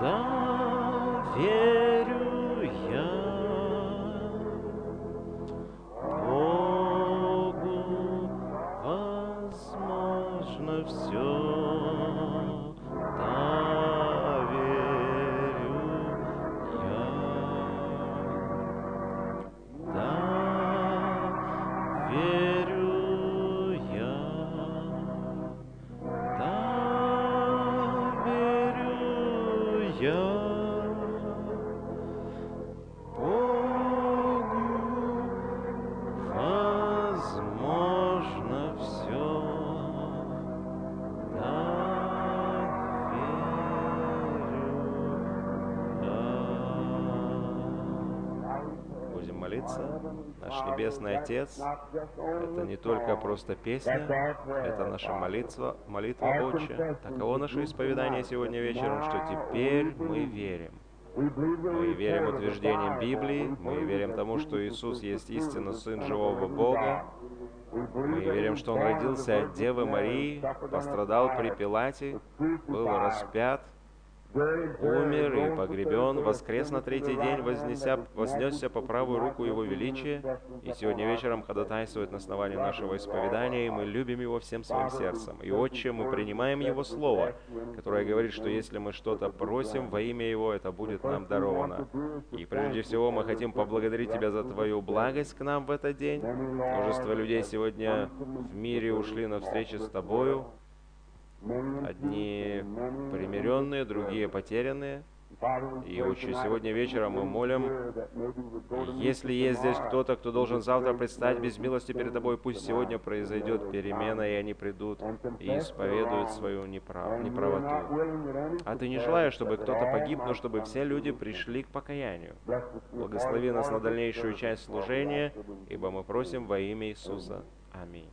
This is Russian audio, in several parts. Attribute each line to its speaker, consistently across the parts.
Speaker 1: Да, верю я Богу, возможно все. Да, верю я. Да, верю я. Да, верю я. Богу возможно все. Да, верю я. Будем молиться. Наш Небесный Отец, это не только просто песня, это наша молитва, Отче. Таково наше исповедание сегодня вечером, что теперь мы верим. Мы верим утверждениям Библии, мы верим тому, что Иисус есть истинно Сын живого Бога. Мы верим, что Он родился от Девы Марии, пострадал при Пилате, был распят, умер и погребен, воскрес на третий день, вознесся по правую руку Его величия, и сегодня вечером ходатайствует на основании нашего исповедания, и мы любим Его всем своим сердцем. И, Отче, мы принимаем Его Слово, которое говорит, что если мы что-то просим во имя Его, это будет нам даровано. И прежде всего мы хотим поблагодарить Тебя за Твою благость к нам в этот день. Множество людей сегодня в мире ушли на встречу с Тобою. Одни примиренные, другие потерянные. И, Отче, сегодня вечером мы молим, если есть здесь кто-то, кто должен завтра предстать без милости перед Тобой, пусть сегодня произойдет перемена, и они придут и исповедуют свою неправоту. А Ты не желаешь, чтобы кто-то погиб, но чтобы все люди пришли к покаянию. Благослови нас на дальнейшую часть служения, ибо мы просим во имя Иисуса. Аминь.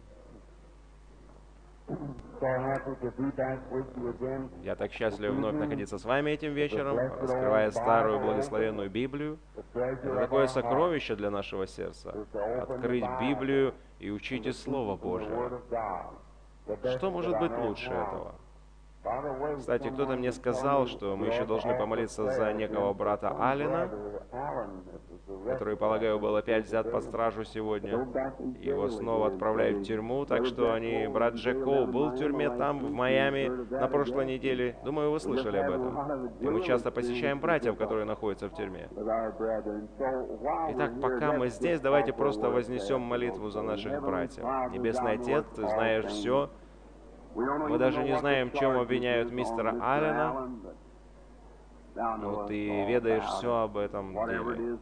Speaker 1: Я так счастлив вновь находиться с вами этим вечером, раскрывая старую благословенную Библию. Это такое сокровище для нашего сердца. Открыть Библию и учить из Слова Божьего. Что может быть лучше этого? Кстати, кто-то мне сказал, что мы еще должны помолиться за некого брата Аллена, который, полагаю, был опять взят под стражу сегодня. Его снова отправляют в тюрьму, так что брат Джек Коу был в тюрьме там, в Майами, на прошлой неделе. Думаю, вы слышали об этом. И мы часто посещаем братьев, которые находятся в тюрьме. Итак, пока мы здесь, давайте просто вознесем молитву за наших братьев. Небесный Отец, Ты знаешь все. Мы даже не знаем, в чем обвиняют мистера Аллена, но Ты ведаешь все об этом деле.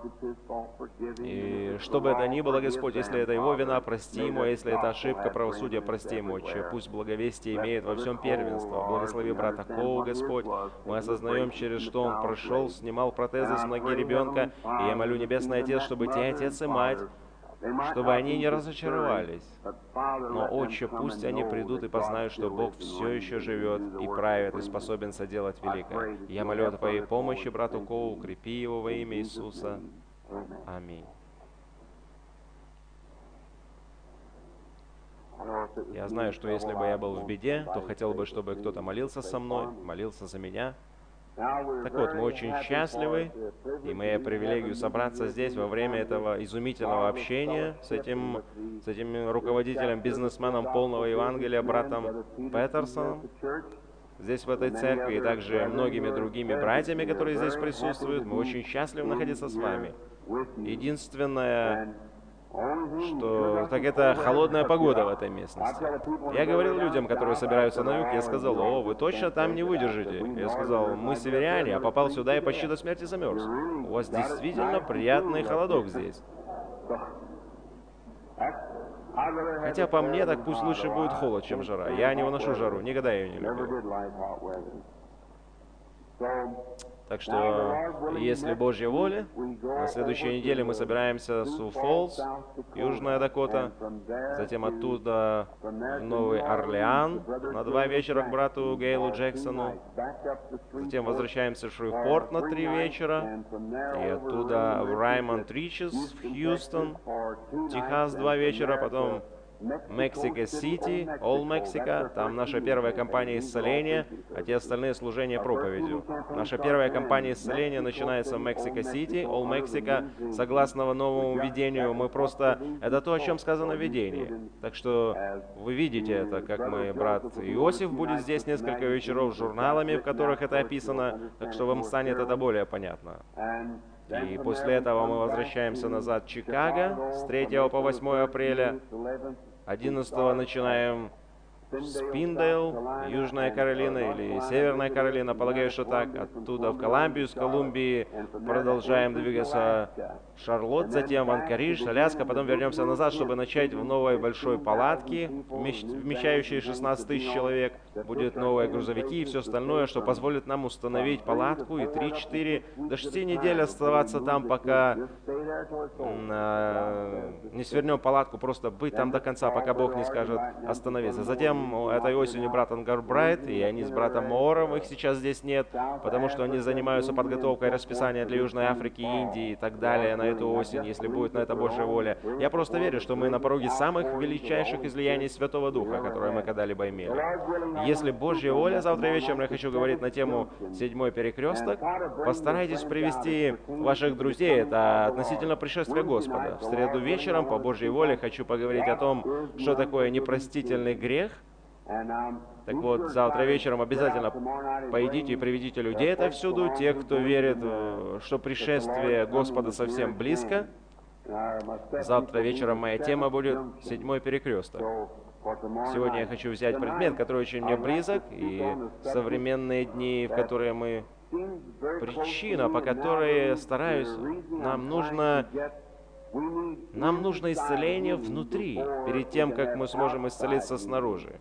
Speaker 1: И что бы это ни было, Господь, если это его вина, прости ему, а если это ошибка правосудия, прости ему, Отче. Пусть благовестие имеет во всем первенство. Благослови брата Коу, Господь. Мы осознаем, через что он прошел, снимал протезы с ноги ребенка. И я молю, Небесный Отец, чтобы те отец и мать, чтобы они не разочаровались. Но, Отче, пусть они придут и познают, что Бог все еще живет и правит, и способен соделать великое. Я молю о Твоей помощи брату Коу, укрепи его во имя Иисуса. Аминь. Я знаю, что если бы я был в беде, то хотел бы, чтобы кто-то молился со мной, молился за меня. Так вот, мы очень счастливы, и имея привилегию собраться здесь во время этого изумительного общения с этим руководителем, бизнесменом полного Евангелия, братом Петерсоном, здесь в этой церкви, и также многими другими братьями, которые здесь присутствуют. Мы очень счастливы находиться с вами. Единственное, что так это холодная погода в этой местности. Я говорил людям, которые собираются на юг, я сказал: о, вы точно там не выдержите. Я сказал: мы северяне, а попал сюда и почти до смерти замерз. У вас действительно приятный холодок здесь. Хотя по мне, так пусть лучше будет холод, чем жара. Я не выношу жару, никогда ее не любил. Так что, если Божья воля, на следующей неделе мы собираемся в Су Фоллс, Южная Дакота, затем оттуда в Новый Орлеан на 2 вечера к брату Гейлу Джексону, затем возвращаемся в Шривпорт на 3 вечера, и оттуда в Раймонд Ричес, в Хьюстон, Техас 2 вечера, потом Мексика-Сити, All Mexico, там наша первая кампания исцеления, а те остальные служения проповедью. Наша первая кампания исцеления начинается в Мексика-Сити, All Mexico, согласно новому видению. Мы просто... Это то, о чем сказано в видении. Так что вы видите это, как брат Иосиф будет здесь несколько вечеров с журналами, в которых это описано, так что вам станет это более понятно. И после этого мы возвращаемся назад в Чикаго с 3 по 8 апреля. 11 начинаем Спиндейл, Южная Каролина или Северная Каролина, полагаю, что так. Оттуда в Колумбию, с Колумбии продолжаем двигаться в Шарлотт, затем в Анкоридж, Аляска, потом вернемся назад, чтобы начать в новой большой палатке, вмещающей 16 тысяч человек. Будут новые грузовики и все остальное, что позволит нам установить палатку и 3-4 до 6 недель оставаться там, пока не свернем палатку, просто быть там до конца, пока Бог не скажет остановиться. Затем этой осенью брат Ангарбрайт, и они с братом Моором, их сейчас здесь нет, потому что они занимаются подготовкой расписания для Южной Африки, Индии и так далее на эту осень, если будет на это Божья воля. Я просто верю, что мы на пороге самых величайших излияний Святого Духа, которые мы когда-либо имели. Если Божья воля, завтра вечером я хочу говорить на тему «Седьмой перекресток», постарайтесь привести ваших друзей, это относительно пришествия Господа. В среду вечером, по Божьей воле, хочу поговорить о том, что такое непростительный грех. Так вот, завтра вечером обязательно пойдите и приведите людей это всюду, тех, кто верит, что пришествие Господа совсем близко. Завтра вечером моя тема будет «Седьмой перекресток». Сегодня я хочу взять предмет, который очень мне близок, и современные дни, в которые мы... Причина, по которой стараюсь, нам нужно исцеление внутри, перед тем, как мы сможем исцелиться снаружи.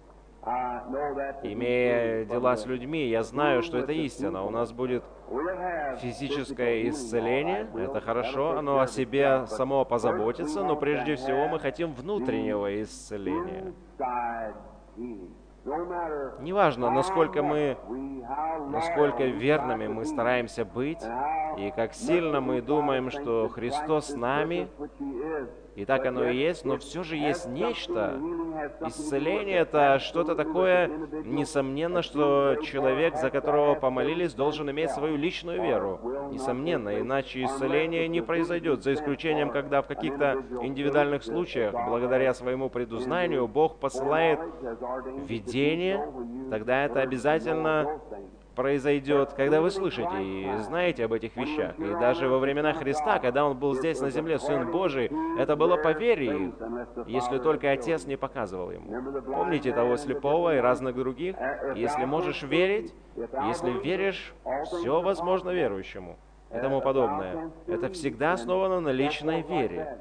Speaker 1: Имея дела с людьми, я знаю, что это истина. У нас будет физическое исцеление, это хорошо, оно о себе само позаботится, но прежде всего мы хотим внутреннего исцеления. Неважно, насколько верными мы стараемся быть, и как сильно мы думаем, что Христос с нами, и так оно и есть, но все же есть нечто. Исцеление — это что-то такое, несомненно, что человек, за которого помолились, должен иметь свою личную веру. Несомненно, иначе исцеление не произойдет, за исключением, когда в каких-то индивидуальных случаях, благодаря своему предузнанию, Бог посылает видение, тогда это обязательно произойдет, когда вы слышите и знаете об этих вещах. И даже во времена Христа, когда Он был здесь на земле, Сын Божий, это было по вере их, если только Отец не показывал Ему. Помните того слепого и разных других? Если можешь верить, если веришь, все возможно верующему и тому подобное. Это всегда основано на личной вере.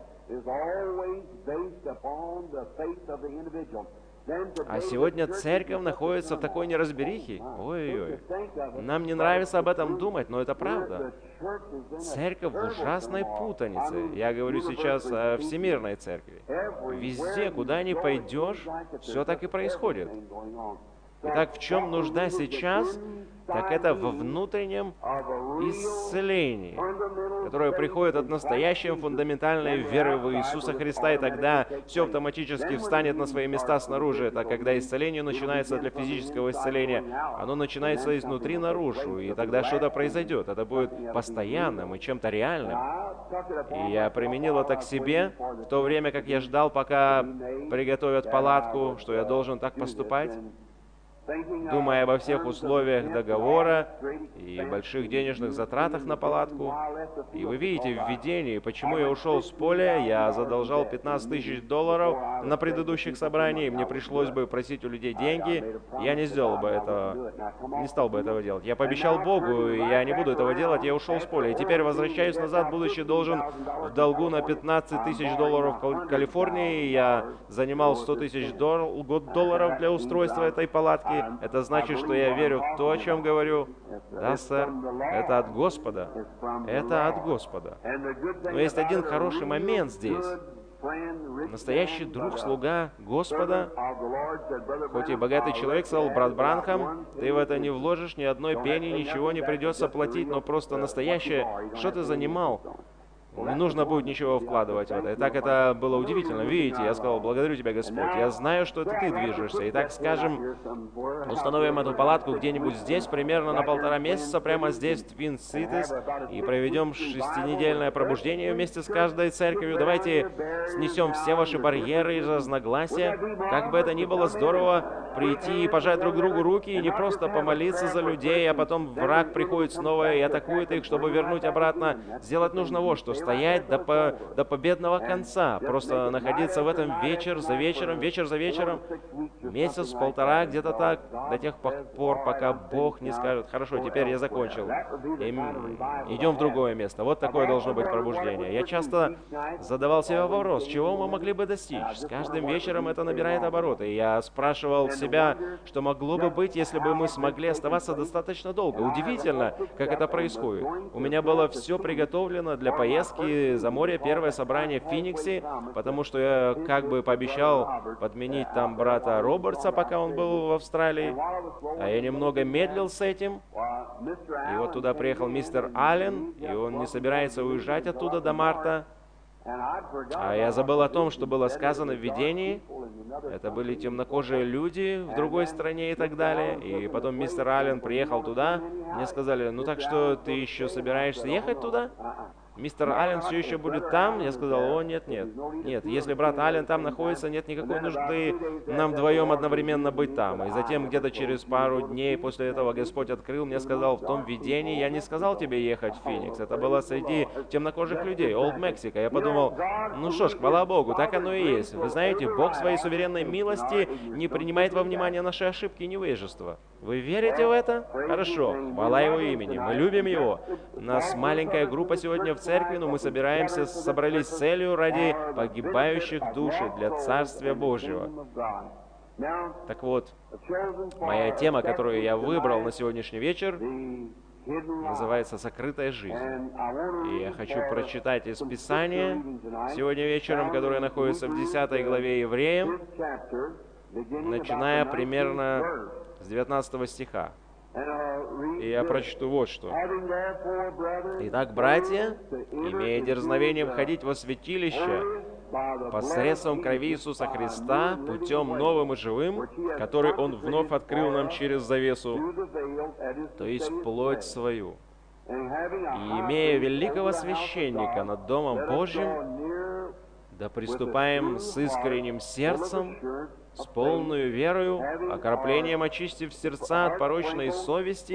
Speaker 1: А сегодня церковь находится в такой неразберихе. Ой-ой-ой. Нам не нравится об этом думать, но это правда. Церковь в ужасной путанице. Я говорю сейчас о всемирной церкви. Везде, куда ни пойдешь, все так и происходит. Итак, в чем нужда сейчас? Так это во внутреннем исцелении, которое приходит от настоящей фундаментальной веры в Иисуса Христа, и тогда все автоматически встанет на свои места снаружи. Это когда исцеление начинается для физического исцеления, оно начинается изнутри наружу, и тогда что-то произойдет. Это будет постоянным и чем-то реальным. И я применил это к себе в то время, как я ждал, пока приготовят палатку, что я должен так поступать. Думая обо всех условиях договора и больших денежных затратах на палатку. И вы видите в видении, почему я ушел с поля, я задолжал $15 тысяч на предыдущих собраниях, мне пришлось бы просить у людей деньги, я не сделал бы этого, не стал бы этого делать. Я пообещал Богу, и я не буду этого делать, я ушел с поля. И теперь возвращаюсь назад, будучи должен в долгу на $15 тысяч в Калифорнии, я занимал $100 тысяч для устройства этой палатки. Это значит, что я верю в то, о чем говорю. Да, сэр, это от Господа. Это от Господа. Но есть один хороший момент здесь. Настоящий друг, слуга Господа, хоть и богатый человек, сказал брат Бранхам, ты в это не вложишь ни одной пени, ничего не придется платить, но просто настоящее. Что ты занимал? Не нужно будет ничего вкладывать в это. И так это было удивительно. Видите, я сказал, благодарю тебя, Господь. Я знаю, что это ты движешься. И так, скажем, установим эту палатку где-нибудь здесь, примерно на 1,5 месяца, прямо здесь, в Твин Ситис, и проведем 6-недельное пробуждение вместе с каждой церковью. Давайте снесем все ваши барьеры и разногласия. Как бы это ни было, здорово прийти и пожать друг другу руки, и не просто помолиться за людей, а потом враг приходит снова и атакует их, чтобы вернуть обратно. Сделать нужно вот что: стоять до победного конца, просто находиться в этом вечер за вечером, месяц-полтора, где-то так, до тех пор, пока Бог не скажет: хорошо, теперь я закончил, идем в другое место. Вот такое должно быть пробуждение. Я часто задавал себе вопрос, чего мы могли бы достичь. С каждым вечером это набирает обороты. И я спрашивал себя, что могло бы быть, если бы мы смогли оставаться достаточно долго. Удивительно, как это происходит. У меня было все приготовлено для поездки за море, первое собрание в Финиксе, потому что я как бы пообещал подменить там брата Робертса, пока он был в Австралии. А я немного медлил с этим. И вот туда приехал мистер Аллен, и он не собирается уезжать оттуда до марта. А я забыл о том, что было сказано в видении. Это были темнокожие люди в другой стране и так далее. И потом мистер Аллен приехал туда. Мне сказали: ну так что, ты еще собираешься ехать туда? Мистер Аллен все еще будет там? Я сказал: о, нет. Если брат Аллен там находится, нет никакой нужды нам вдвоем одновременно быть там. И затем где-то через пару дней после этого Господь открыл мне, сказал: в том видении я не сказал тебе ехать в Феникс. Это было среди темнокожих людей, Олд Мексика. Я подумал: ну что ж, хвала Богу, так оно и есть. Вы знаете, Бог в своей суверенной милости не принимает во внимание наши ошибки и невежество. Вы верите в это? Хорошо, хвала Его имени, мы любим Его. У нас маленькая группа сегодня в церкви, но мы собрались с целью ради погибающих душ и для Царствия Божьего. Так вот, моя тема, которую я выбрал на сегодняшний вечер, называется «Сокрытая жизнь». И я хочу прочитать из Писания сегодня вечером, которое находится в 10 главе Евреям, начиная примерно с 19 стиха. И я прочту вот что. «Итак, братья, имея дерзновение входить во святилище посредством крови Иисуса Христа, путем новым и живым, который Он вновь открыл нам через завесу, то есть плоть свою, и имея великого священника над Домом Божьим, да приступаем с искренним сердцем, с полною верою, окроплением очистив сердца от порочной совести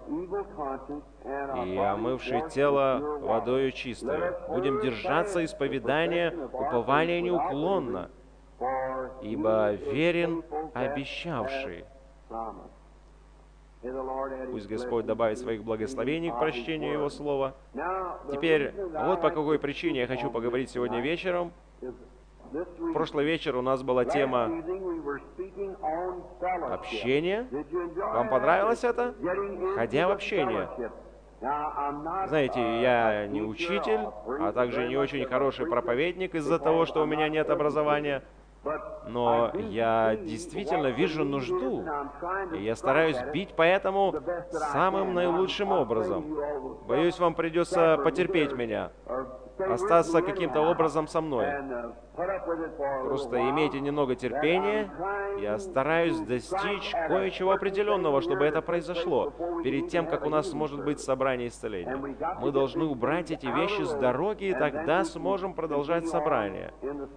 Speaker 1: и омывши тело водою чистою. Будем держаться исповедания, упования неуклонно, ибо верен обещавший». Пусть Господь добавит своих благословений к прочтению Его Слова. Теперь, вот по какой причине я хочу поговорить сегодня вечером. В прошлый вечер у нас была тема общения. Вам понравилось это? Ходя в общение. Знаете, я не учитель, а также не очень хороший проповедник из-за того, что у меня нет образования. Но я действительно вижу нужду, и я стараюсь бить по этому самым наилучшим образом. Боюсь, вам придется потерпеть меня, остаться каким-то образом со мной. Просто имейте немного терпения. Я стараюсь достичь кое-чего определенного, чтобы это произошло, перед тем, как у нас может быть собрание исцеления. Мы должны убрать эти вещи с дороги, и тогда сможем продолжать собрание.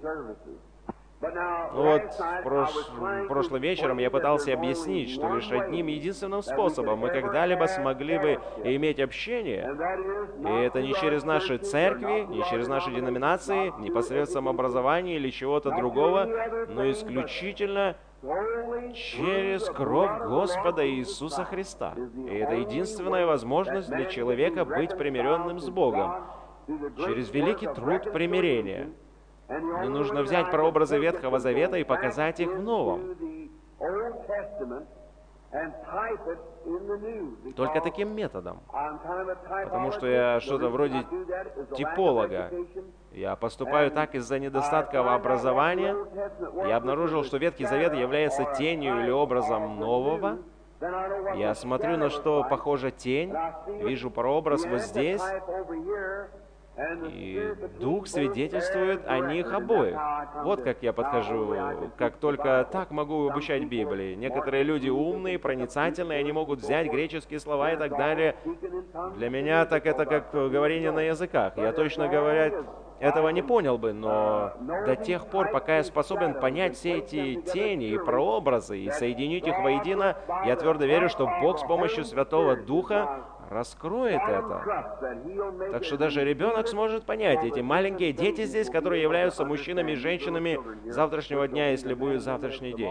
Speaker 1: Вот прошлым вечером я пытался объяснить, что лишь одним единственным способом мы когда-либо смогли бы иметь общение, и это не через наши церкви, не через наши деноминации, не посредством образования или чего-то другого, но исключительно через кровь Господа Иисуса Христа. И это единственная возможность для человека быть примиренным с Богом, через великий труд примирения. Не нужно взять прообразы Ветхого Завета и показать их в Новом. Только таким методом. Потому что я что-то вроде типолога. Я поступаю так из-за недостатка образования. Я обнаружил, что Ветхий Завет является тенью или образом Нового. Я смотрю, на что похожа тень, вижу прообраз вот здесь. И Дух свидетельствует о них обоих. Вот как я подхожу, как только так могу обучать Библии. Некоторые люди умные, проницательные, они могут взять греческие слова и так далее. Для меня так это как говорение на языках. Я, точно говоря, этого не понял бы, но до тех пор, пока я способен понять все эти тени и прообразы и соединить их воедино, я твердо верю, что Бог с помощью Святого Духа раскроет это. Так что даже ребенок сможет понять, эти маленькие дети здесь, которые являются мужчинами и женщинами завтрашнего дня, если будет завтрашний день.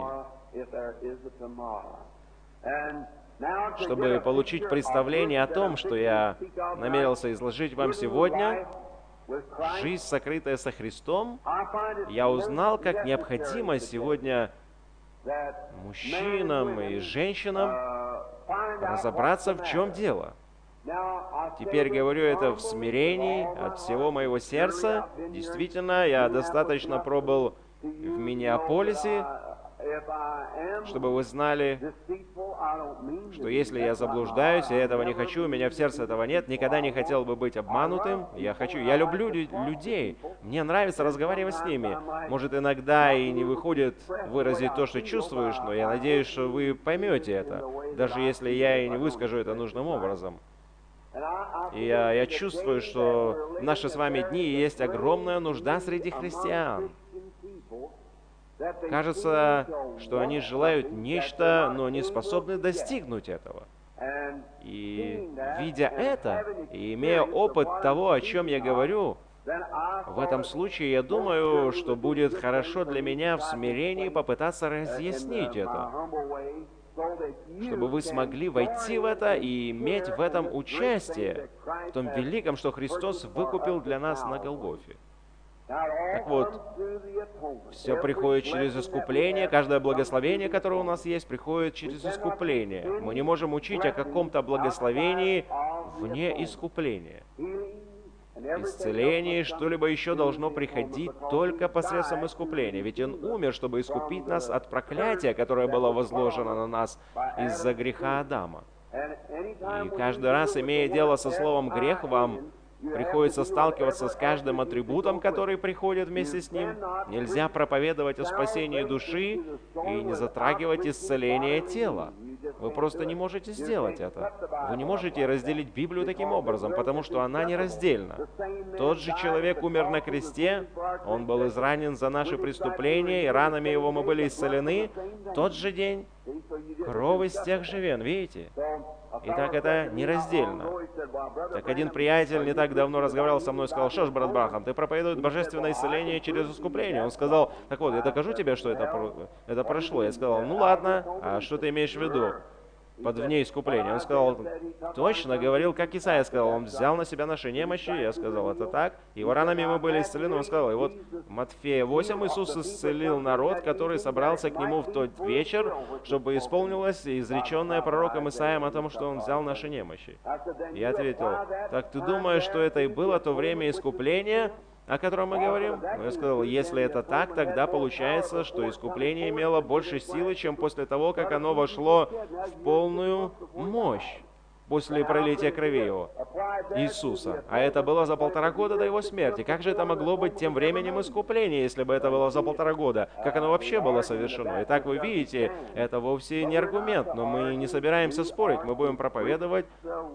Speaker 1: Чтобы получить представление о том, что я намерился изложить вам сегодня, жизнь, сокрытая со Христом, я узнал, как необходимо сегодня мужчинам и женщинам разобраться, в чем дело. Теперь говорю это в смирении от всего моего сердца. Действительно, я достаточно пробыл в Миннеаполисе, чтобы вы знали, что если я заблуждаюсь, я этого не хочу, у меня в сердце этого нет, никогда не хотел бы быть обманутым. Я люблю людей, мне нравится разговаривать с ними. Может, иногда и не выходит выразить то, что чувствуешь, но я надеюсь, что вы поймете это, даже если я и не выскажу это нужным образом. И я чувствую, что в наши с вами дни есть огромная нужда среди христиан. Кажется, что они желают нечто, но не способны достигнуть этого. И видя это, и имея опыт того, о чем я говорю, в этом случае я думаю, что будет хорошо для меня в смирении попытаться разъяснить это, чтобы вы смогли войти в это и иметь в этом участие, в том великом, что Христос выкупил для нас на Голгофе. Так вот, все приходит через искупление, каждое благословение, которое у нас есть, приходит через искупление. Мы не можем учить о каком-то благословении вне искупления. Исцеление, что-либо еще должно приходить только посредством искупления. Ведь Он умер, чтобы искупить нас от проклятия, которое было возложено на нас из-за греха Адама. И каждый раз, имея дело со словом «грех», вам приходится сталкиваться с каждым атрибутом, который приходит вместе с ним. Нельзя проповедовать о спасении души и не затрагивать исцеление тела. Вы просто не можете сделать это. Вы не можете разделить Библию таким образом, потому что она нераздельна. Тот же человек умер на кресте, он был изранен за наши преступления, и ранами его мы были исцелены. Тот же день кровь из тех же вен, видите? Итак, это нераздельно. Так один приятель не так давно разговаривал со мной и сказал: что ж, брат Брахам, ты проповедуешь божественное исцеление через искупление. Он сказал: так вот, я докажу тебе, что это прошло. Я сказал: ну ладно, а что ты имеешь в виду под вне искупления? Он сказал: точно, говорил, как Исаия сказал, он взял на себя наши немощи. Я сказал: это так. Его ранами мы были исцелены. Он сказал: и вот Матфея 8 Иисус исцелил народ, который собрался к Нему в тот вечер, чтобы исполнилось изреченное пророком Исаием о том, что Он взял наши немощи. Я ответил: так ты думаешь, что это и было то время искупления, о котором мы говорим? Я сказал: если это так, тогда получается, что искупление имело больше силы, чем после того, как оно вошло в полную мощь после пролития крови Его, Иисуса. А это было за 1,5 года до Его смерти. Как же это могло быть тем временем искупления, если бы это было за 1,5 года? Как оно вообще было совершено? Итак, вы видите, это вовсе не аргумент, но мы не собираемся спорить. Мы будем проповедовать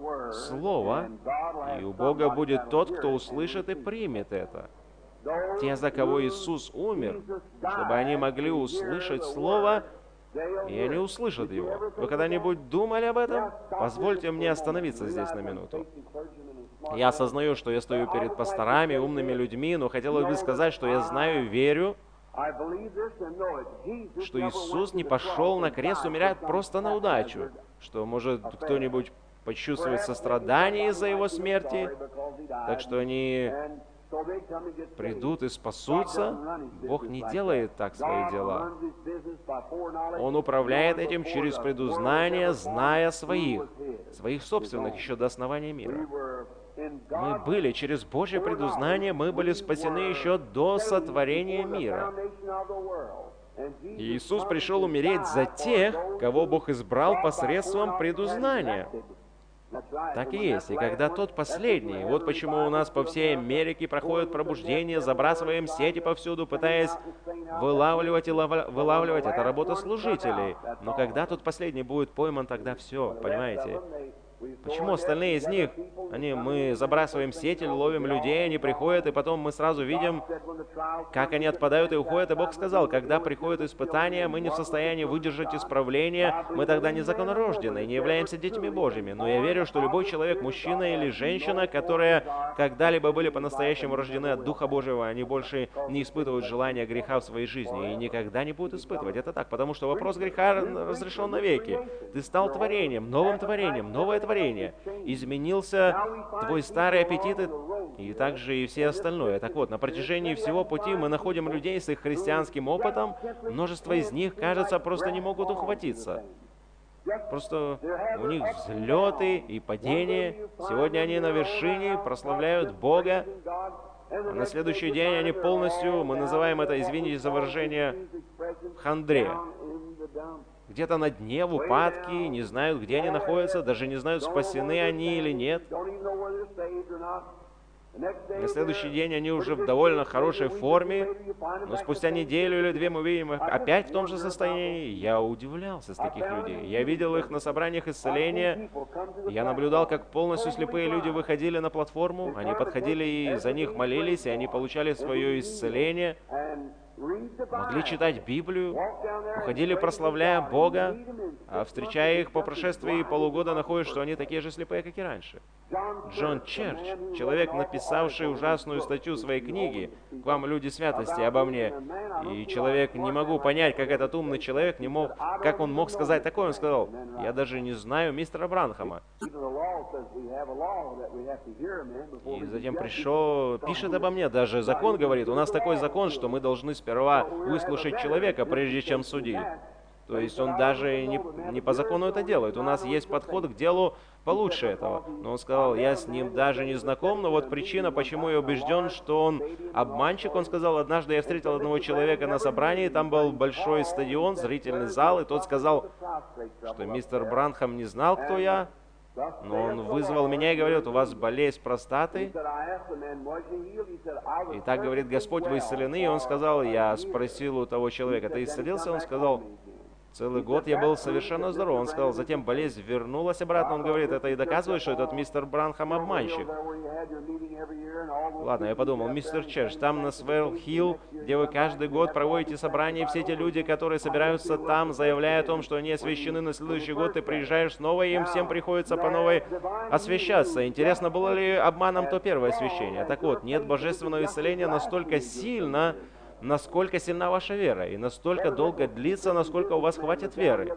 Speaker 1: Слово, и у Бога будет тот, кто услышит и примет это. Те, за кого Иисус умер, чтобы они могли услышать Слово, и они услышат его. Вы когда-нибудь думали об этом? Позвольте мне остановиться здесь на минуту. Я осознаю, что я стою перед пасторами, умными людьми, но хотел бы сказать, что я знаю и верю, что Иисус не пошел на крест умирать просто на удачу, что, может, кто-нибудь почувствует сострадание из-за Его смерти, так что они придут и спасутся. Бог не делает так свои дела. Он управляет этим через предузнание, зная своих собственных еще до основания мира. Мы были через Божье предузнание, мы были спасены еще до сотворения мира. И Иисус пришел умереть за тех, кого Бог избрал посредством предузнания. Так и есть. И когда тот последний, вот почему у нас по всей Америке проходит пробуждение, забрасываем сети повсюду, пытаясь вылавливать и вылавливать, это работа служителей. Но когда тот последний будет пойман, тогда все, понимаете? Почему остальные из них, мы забрасываем сети, ловим людей, они приходят, и потом мы сразу видим, как они отпадают и уходят. И Бог сказал, когда приходят испытания, мы не в состоянии выдержать исправление, мы тогда незаконнорождены, не являемся детьми Божьими. Но я верю, что любой человек, мужчина или женщина, которые когда-либо были по-настоящему рождены от Духа Божьего, они больше не испытывают желания греха в своей жизни и никогда не будут испытывать. Это так, потому что вопрос греха разрешен навеки. Ты стал творением, новое творение. Изменился твой старый аппетит и также и все остальное. Так вот, на протяжении всего пути мы находим людей с их христианским опытом. Множество из них, кажется, просто не могут ухватиться. Просто у них взлеты и падения. Сегодня они на вершине, прославляют Бога. А на следующий день они полностью, мы называем это, извините за выражение, в хандре. Где-то на дне, в упадке, не знают, где они находятся, даже не знают, спасены они или нет. На следующий день они уже в довольно хорошей форме, но спустя неделю или две мы видим их опять в том же состоянии. Я удивлялся с таких людей. Я видел их на собраниях исцеления. Я наблюдал, как полностью слепые люди выходили на платформу. Они подходили и за них молились, и они получали свое исцеление. Могли читать Библию, уходили, прославляя Бога, а встречая их по прошествии полугода, находишь, что они такие же слепые, как и раньше. Джон Черч, человек, написавший ужасную статью в своей книге «К вам, люди святости, обо мне», и человек, не могу понять, как этот умный человек не мог, как он мог сказать такое, он сказал: «Я даже не знаю мистера Бранхама». И затем пришел, пишет обо мне, даже закон говорит, у нас такой закон, что мы должны сперва выслушать человека, прежде чем судить. То есть он даже не по закону это делает. У нас есть подход к делу получше этого. Но он сказал, я с ним даже не знаком, но вот причина, почему я убежден, что он обманщик. Он сказал, однажды я встретил одного человека на собрании, там был большой стадион, зрительный зал, и тот сказал, что мистер Бранхам не знал, кто я. Но он вызвал меня и говорит, у вас болезнь простаты. И так говорит Господь, вы исцелены. И он сказал, я спросил у того человека, ты исцелился? Он сказал, целый год я был совершенно здоров. Он сказал, затем болезнь вернулась обратно. Он говорит, это и доказывает, что этот мистер Бранхам обманщик. Ладно, я подумал, мистер Черч, там на Сверлхилл, где вы каждый год проводите собрания, все те люди, которые собираются там, заявляя о том, что они освящены на следующий год, ты приезжаешь снова, и им всем приходится по новой освящаться. Интересно, было ли обманом то первое освящение? Так вот, нет божественного исцеления настолько сильно, насколько сильна ваша вера, и настолько долго длится, насколько у вас хватит веры.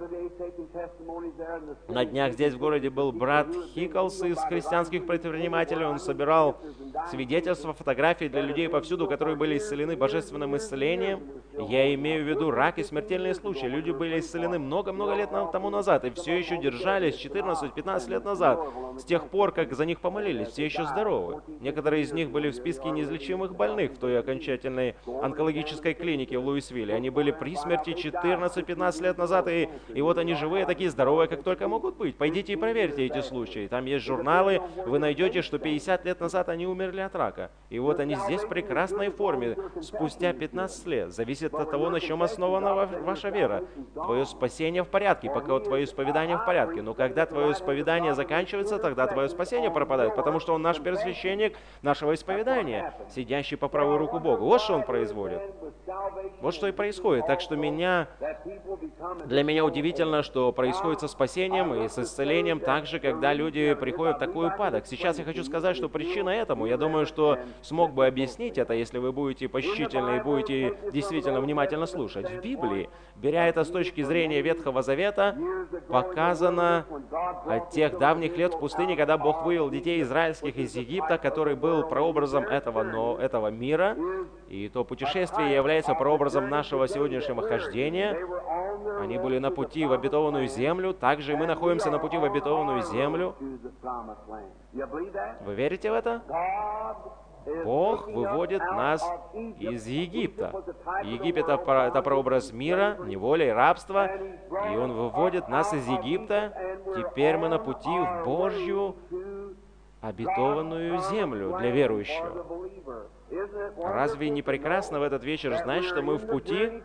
Speaker 1: На днях здесь в городе был брат Хикклс из христианских предпринимателей. Он собирал свидетельства, фотографии для людей повсюду, которые были исцелены божественным исцелением. Я имею в виду рак и смертельные случаи. Люди были исцелены много-много лет тому назад, и все еще держались 14-15 лет назад. С тех пор, как за них помолились, все еще здоровы. Некоторые из них были в списке неизлечимых больных в той окончательной онкологической клинике в Луисвилле. Они были при смерти 14-15 лет назад, и вот они живые, такие здоровые, как только могут быть. Пойдите и проверьте эти случаи. Там есть журналы, вы найдете, что 50 лет назад они умерли от рака. И вот они здесь в прекрасной форме, спустя 15 лет. Зависит от того, на чем основана ваша вера. Твое спасение в порядке, пока твое исповедание в порядке. Но когда твое исповедание заканчивается, тогда твое спасение пропадает, потому что он наш первосвященник нашего исповедания, сидящий по правую руку Бога. Вот что он производит. Вот что и происходит. Так что для меня удивительно, что происходит со спасением и с исцелением так же, когда люди приходят в такой упадок. Сейчас я хочу сказать, что причина этому, я думаю, что смог бы объяснить это, если вы будете пощительны и будете действительно внимательно слушать. В Библии, беря это с точки зрения Ветхого Завета, показано от тех давних лет в пустыне, когда Бог вывел детей израильских из Египта, который был прообразом этого мира, и то путешествие является прообразом нашего сегодняшнего хождения. Они были на пути в обетованную землю, также и мы находимся на пути в обетованную землю. Вы верите в это? Бог выводит нас из Египта. Египет — это прообраз мира, неволи и рабства, и Он выводит нас из Египта. Теперь мы на пути в Божью обетованную землю для верующего. Разве не прекрасно в этот вечер знать, что мы в пути?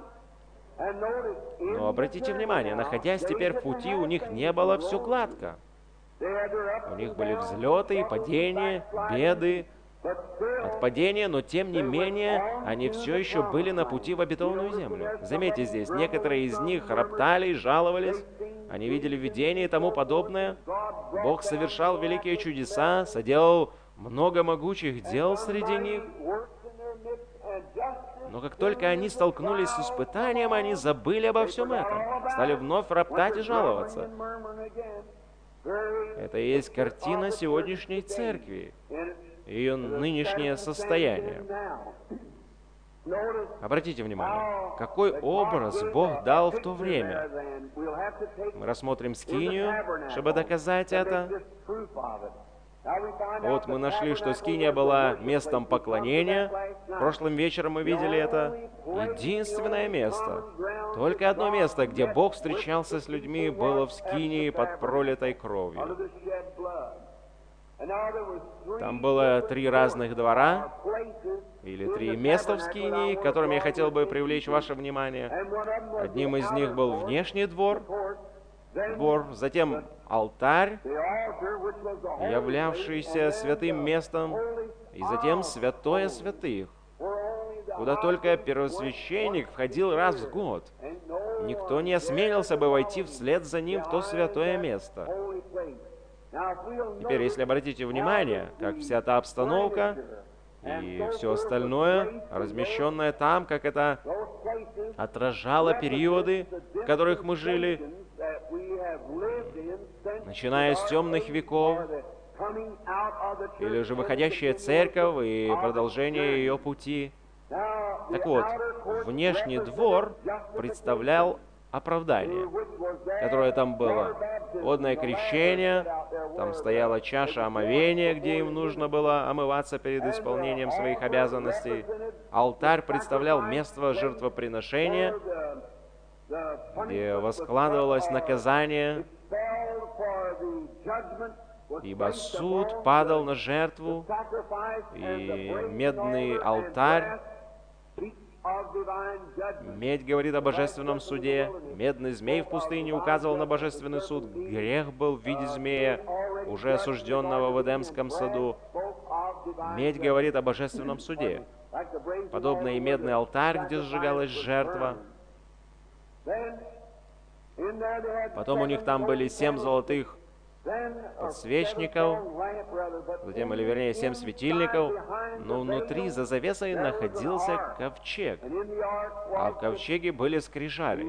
Speaker 1: Но обратите внимание, находясь теперь в пути, у них не было все гладко. У них были взлеты, падения, беды от падения, но тем не менее, они все еще были на пути в обетованную землю. Заметьте здесь, некоторые из них роптали и жаловались, они видели видения и тому подобное. Бог совершал великие чудеса, соделал много могучих дел среди них. Но как только они столкнулись с испытанием, они забыли обо всем этом, стали вновь роптать и жаловаться. Это и есть картина сегодняшней церкви, ее нынешнее состояние. Обратите внимание, какой образ Бог дал в то время. Мы рассмотрим скинию, чтобы доказать это. Вот мы нашли, что скиния была местом поклонения. Прошлым вечером мы видели это. Единственное место, только одно место, где Бог встречался с людьми, было в скинии под пролитой кровью. Там было 3 разных двора, или 3 места в скинии, которым я хотел бы привлечь ваше внимание. Одним из них был внешний двор, затем алтарь, являвшийся святым местом, и затем святое святых, куда только первосвященник входил раз в год. Никто не осмелился бы войти вслед за ним в то святое место. Теперь, если обратите внимание, как вся та обстановка и все остальное, размещенное там, как это отражало периоды, в которых мы жили, начиная с темных веков, или же выходящая церковь и продолжение ее пути. Так вот, внешний двор представлял оправдание, которое там было. Водное крещение, там стояла чаша омовения, где им нужно было омываться перед исполнением своих обязанностей. Алтарь представлял место жертвоприношения, где воскладывалось наказание, ибо суд падал на жертву, и медный алтарь, медь говорит о божественном суде, медный змей в пустыне указывал на божественный суд, грех был в виде змея, уже осужденного в Эдемском саду. Медь говорит о божественном суде, подобно и медный алтарь, где сжигалась жертва. Потом у них там были 7 золотых подсвечников, затем, или вернее, 7 светильников, но внутри за завесой находился ковчег, а в ковчеге были скрижали.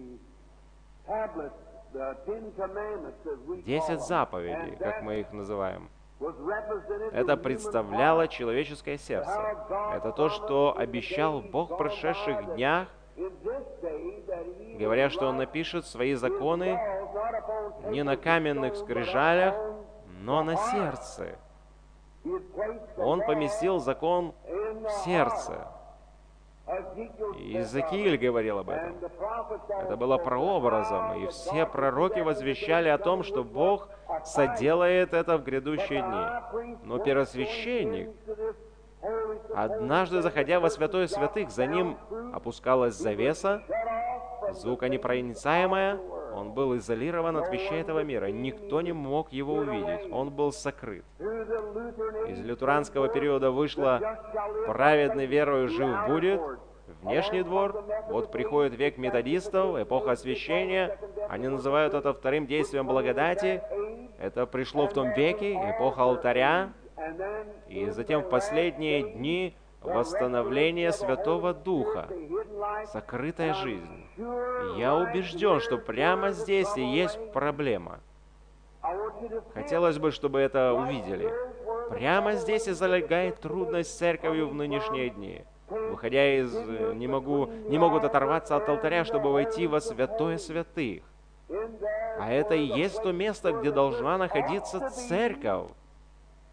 Speaker 1: 10 заповедей, как мы их называем. Это представляло человеческое сердце. Это то, что обещал Бог в прошедших днях, говоря, что Он напишет свои законы не на каменных скрижалях, но на сердце. Он поместил закон в сердце. Иезекииль говорил об этом. Это было прообразом, и все пророки возвещали о том, что Бог соделает это в грядущие дни. Но первосвященник, однажды заходя во святое святых, за ним опускалась завеса, звуконепроницаемая, он был изолирован от вещей этого мира. Никто не мог его увидеть. Он был сокрыт. Из лютеранского периода вышло «праведный верою жив будет», внешний двор. Вот приходит век методистов, эпоха освящения. Они называют это вторым действием благодати. Это пришло в том веке, эпоха алтаря. И затем в последние дни восстановление Святого Духа, сокрытая жизнь. Я убежден, что прямо здесь и есть проблема. Хотелось бы, чтобы это увидели. Прямо здесь и залегает трудность с церковью в нынешние дни. Выходя из... не могут оторваться от алтаря, чтобы войти во святое святых. А это и есть то место, где должна находиться церковь.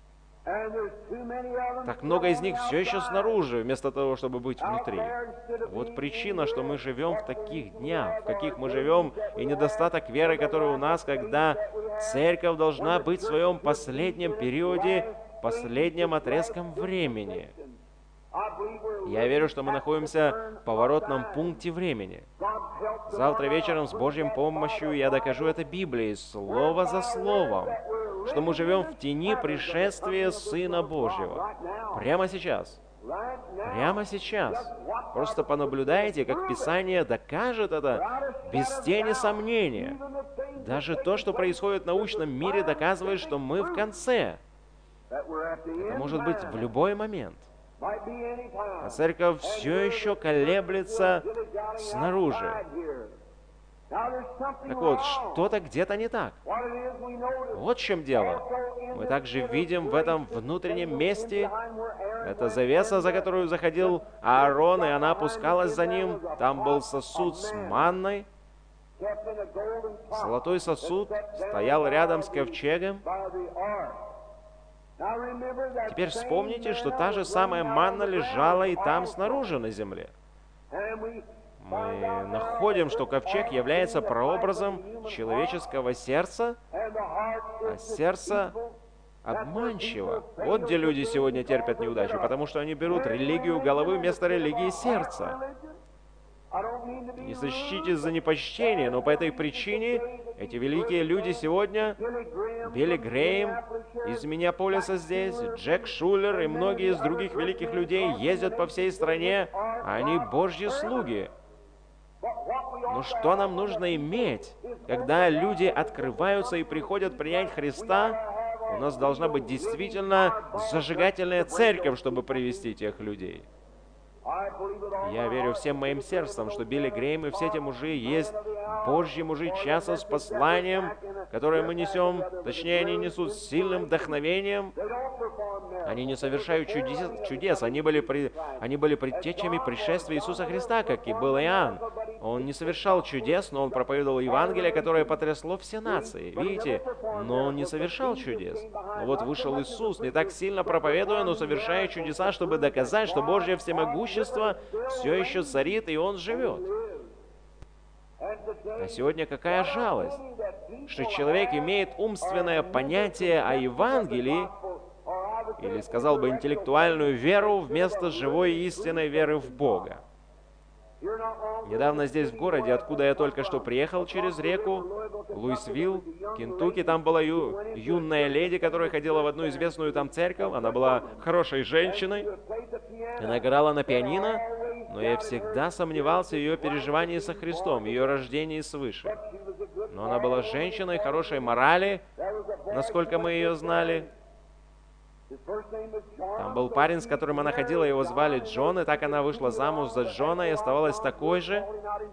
Speaker 1: Так много из них все еще снаружи, вместо того, чтобы быть внутри. Вот причина, что мы живем в таких днях, в каких мы живем, и недостаток веры, который у нас, когда церковь должна быть в своем последнем периоде, последнем отрезком времени. Я верю, что мы находимся в поворотном пункте времени. Завтра вечером с Божьей помощью я докажу это Библией, слово за словом, что мы живем в тени пришествия Сына Божьего. Прямо сейчас. Прямо сейчас. Просто понаблюдайте, как Писание докажет это без тени сомнения. Даже то, что происходит в научном мире, доказывает, что мы в конце. Это может быть в любой момент. А церковь все еще колеблется снаружи. Так вот, что-то где-то не так. Вот в чем дело. Мы также видим в этом внутреннем месте, это завеса, за которую заходил Аарон, и она опускалась за ним. Там был сосуд с манной. Золотой сосуд стоял рядом с ковчегом. Теперь вспомните, что та же самая манна лежала и там снаружи на земле. Мы находим, что ковчег является прообразом человеческого сердца, а сердце обманчиво. Вот где люди сегодня терпят неудачу, потому что они берут религию головы вместо религии сердца. Не сочтите за непочтение, но по этой причине эти великие люди сегодня, Билли Грэйм из Миннеаполиса здесь, Джек Шулер и многие из других великих людей ездят по всей стране, а они Божьи слуги. Но что нам нужно иметь, когда люди открываются и приходят принять Христа? У нас должна быть действительно зажигательная церковь, чтобы привести тех людей. Я верю всем моим сердцем, что Билли Грэйм и все эти мужи есть Божьи мужи часа с посланием, которое мы несем, точнее, они несут с сильным вдохновением. Они не совершают чудес. Они были предтечами пришествия Иисуса Христа, как и был Иоанн. Он не совершал чудес, но он проповедовал Евангелие, которое потрясло все нации. Видите? Но он не совершал чудес. Но вот вышел Иисус, не так сильно проповедуя, но совершая чудеса, чтобы доказать, что Божье всемогущество все еще царит, и Он живет. А сегодня какая жалость, что человек имеет умственное понятие о Евангелии, или, сказал бы, интеллектуальную веру вместо живой и истинной веры в Бога. Недавно здесь, в городе, откуда я только что приехал через реку, Луисвилл, Кентукки, там была юная леди, которая ходила в одну известную там церковь. Она была хорошей женщиной. Она играла на пианино, но я всегда сомневался в ее переживании со Христом, в ее рождении свыше. Но она была женщиной хорошей морали, насколько мы ее знали. Там был парень, с которым она ходила, его звали Джон, и так она вышла замуж за Джона и оставалась такой же.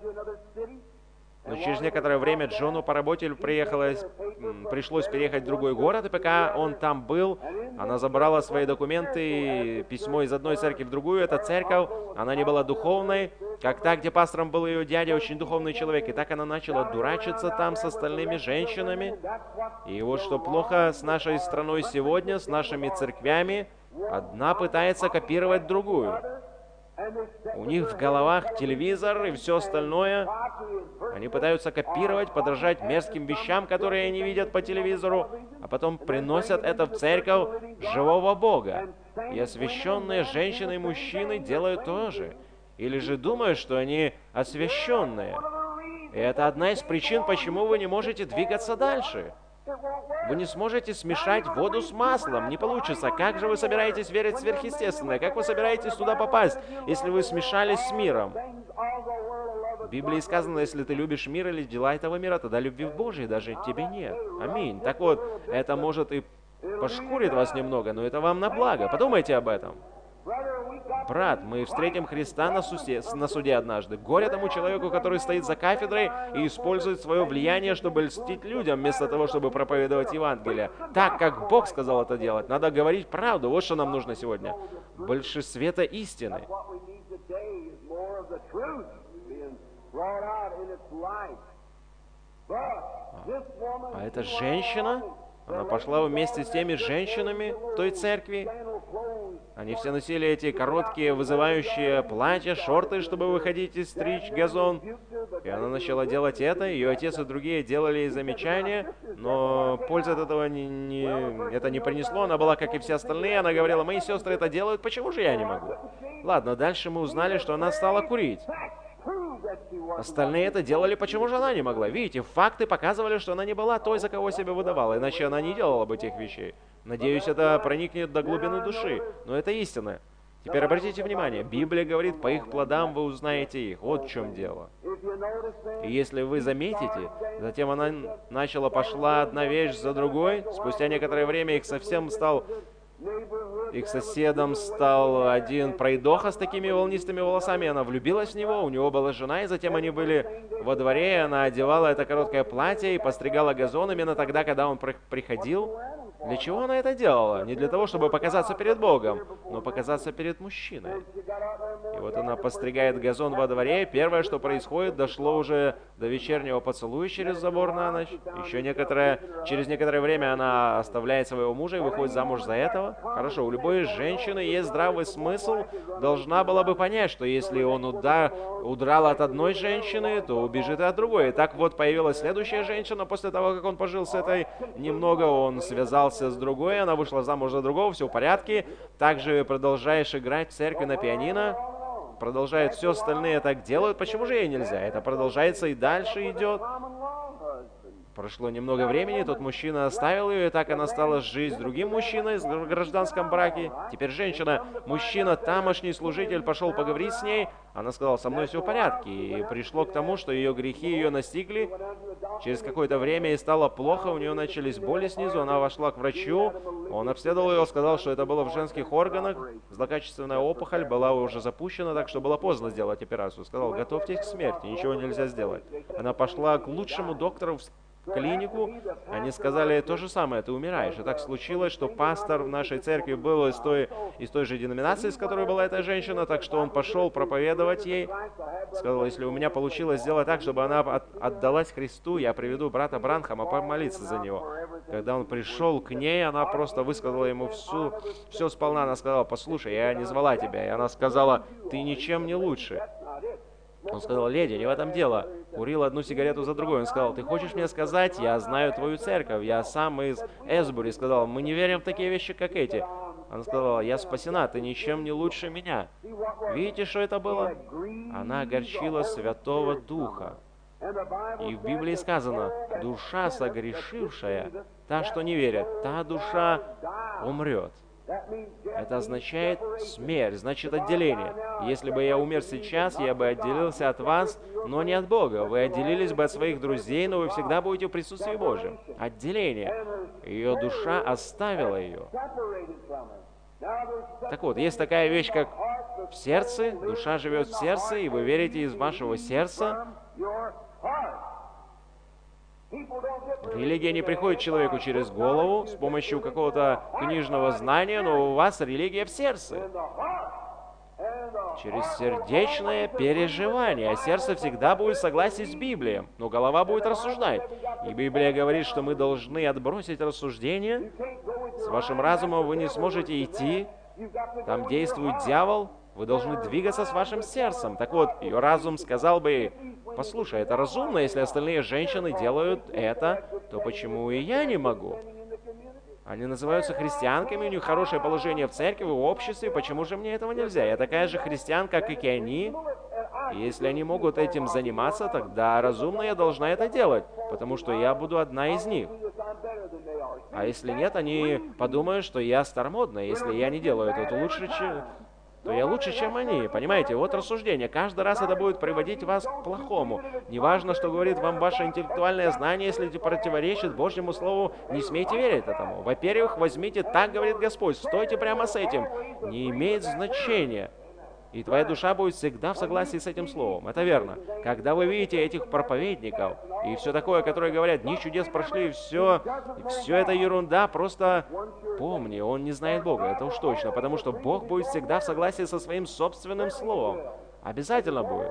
Speaker 1: Но через некоторое время Джону по работе пришлось переехать в другой город, и пока он там был, она забрала свои документы и письмо из одной церкви в другую. Эта церковь, она не была духовной, как та, где пастором был ее дядя, очень духовный человек. И так она начала дурачиться там с остальными женщинами. И вот что плохо с нашей страной сегодня, с нашими церквями, одна пытается копировать другую. У них в головах телевизор и все остальное. Они пытаются копировать, подражать мерзким вещам, которые они видят по телевизору, а потом приносят это в церковь живого Бога. И освященные женщины и мужчины делают то же. Или же думают, что они освященные. И это одна из причин, почему вы не можете двигаться дальше. Вы не сможете смешать воду с маслом, не получится. Как же вы собираетесь верить в сверхъестественное? Как вы собираетесь туда попасть, если вы смешались с миром? В Библии сказано, если ты любишь мир или дела этого мира, тогда любви в Божьей даже тебе нет. Аминь. Так вот, это может и пошкурит вас немного, но это вам на благо. Подумайте об этом. Брат, мы встретим Христа на суде однажды. Горе тому человеку, который стоит за кафедрой и использует свое влияние, чтобы льстить людям, вместо того, чтобы проповедовать Евангелие. Так, как Бог сказал это делать. Надо говорить правду. Вот что нам нужно сегодня. Больше света истины. А эта женщина, Она пошла вместе с теми женщинами в той церкви. Они все носили эти короткие вызывающие платья, шорты, чтобы выходить и стричь газон. И она начала делать это, ее отец и другие делали ей замечания, но пользы от этого это не принесло. Она была, как и все остальные, она говорила: мои сестры это делают, почему же я не могу? Ладно, дальше мы узнали, что она стала курить. Остальные это делали, почему же она не могла? Видите, факты показывали, что она не была той, за кого себя выдавала, иначе она не делала бы этих вещей. Надеюсь, это проникнет до глубины души, но это истина. Теперь обратите внимание, Библия говорит: по их плодам вы узнаете их. Вот в чем дело. И если вы заметите, затем она пошла одна вещь за другой, спустя некоторое время их соседом стал один пройдоха с такими волнистыми волосами, она влюбилась в него, у него была жена, и затем они были во дворе, и она одевала это короткое платье и постригала газон именно тогда, когда он приходил. Для чего она это делала? Не для того, чтобы показаться перед Богом, но показаться перед мужчиной. И вот она постригает газон во дворе, первое, что происходит, дошло уже до вечернего поцелуя через забор на ночь. Через некоторое время она оставляет своего мужа и выходит замуж за этого. Хорошо, у любой женщины есть здравый смысл, должна была бы понять, что если он удрал от одной женщины, то убежит и от другой. И так вот появилась следующая женщина, после того, как он пожил с этой немного, он связался с другой, она вышла замуж за другого, все в порядке. Также продолжаешь играть в церкви на пианино, продолжают, все остальные так делают, почему же ей нельзя? Это продолжается и дальше идет. Прошло немного времени, тот мужчина оставил ее, и так она стала жить с другим мужчиной в гражданском браке. Теперь мужчина, тамошний служитель, пошел поговорить с ней. Она сказала: со мной все в порядке. И пришло к тому, что ее грехи ее настигли. Через какое-то время ей стало плохо, у нее начались боли снизу. Она вошла к врачу, он обследовал ее, сказал, что это было в женских органах. Злокачественная опухоль была уже запущена, так что было поздно сделать операцию. Сказал: готовьтесь к смерти, ничего нельзя сделать. Она пошла к лучшему доктору в клинику, они сказали то же самое: ты умираешь. И так случилось, что пастор в нашей церкви был из той же деноминации, с которой была эта женщина, так что он пошел проповедовать ей. Сказал: если у меня получилось сделать так, чтобы она отдалась Христу, я приведу брата Бранхама помолиться за него. Когда он пришел к ней, она просто высказала ему все сполна. Она сказала: послушай, я не звала тебя. И она сказала: ты ничем не лучше. Он сказал: леди, не в этом дело. Курил одну сигарету за другой. Он сказал: ты хочешь мне сказать, я знаю твою церковь, я сам из Эсбури. Сказал: мы не верим в такие вещи, как эти. Она сказала: я спасена, ты ничем не лучше меня. Видите, что это было? Она огорчила Святого Духа. И в Библии сказано: душа согрешившая, та, что не верит, та душа умрет. Это означает смерть, значит отделение. Если бы я умер сейчас, я бы отделился от вас, но не от Бога. Вы отделились бы от своих друзей, но вы всегда будете в присутствии Божьем. Отделение. Ее душа оставила ее. Так вот, есть такая вещь, как в сердце. Душа живет в сердце, и вы верите из вашего сердца. Религия не приходит человеку через голову с помощью какого-то книжного знания, но у вас религия в сердце. Через сердечное переживание. А сердце всегда будет в согласии с Библией, но голова будет рассуждать. И Библия говорит, что мы должны отбросить рассуждение. С вашим разумом вы не сможете идти. Там действует дьявол. Вы должны двигаться с вашим сердцем. Так вот, ее разум сказал бы: послушай, это разумно, если остальные женщины делают это, то почему и я не могу? Они называются христианками, у них хорошее положение в церкви, в обществе, почему же мне этого нельзя? Я такая же христианка, как и они. И если они могут этим заниматься, тогда разумно я должна это делать, потому что я буду одна из них. А если нет, они подумают, что я старомодная. Если я не делаю это, то я лучше, чем они. Понимаете, вот рассуждение. Каждый раз это будет приводить вас к плохому. Неважно, что говорит вам ваше интеллектуальное знание, если это противоречит Божьему Слову, не смейте верить этому. Во-первых, возьмите, так говорит Господь, стойте прямо с этим. Не имеет значения. И твоя душа будет всегда в согласии с этим словом. Это верно. Когда вы видите этих проповедников и все такое, которые говорят: дни чудес прошли, все это ерунда, просто помни, он не знает Бога, это уж точно, потому что Бог будет всегда в согласии со своим собственным словом. Обязательно будет.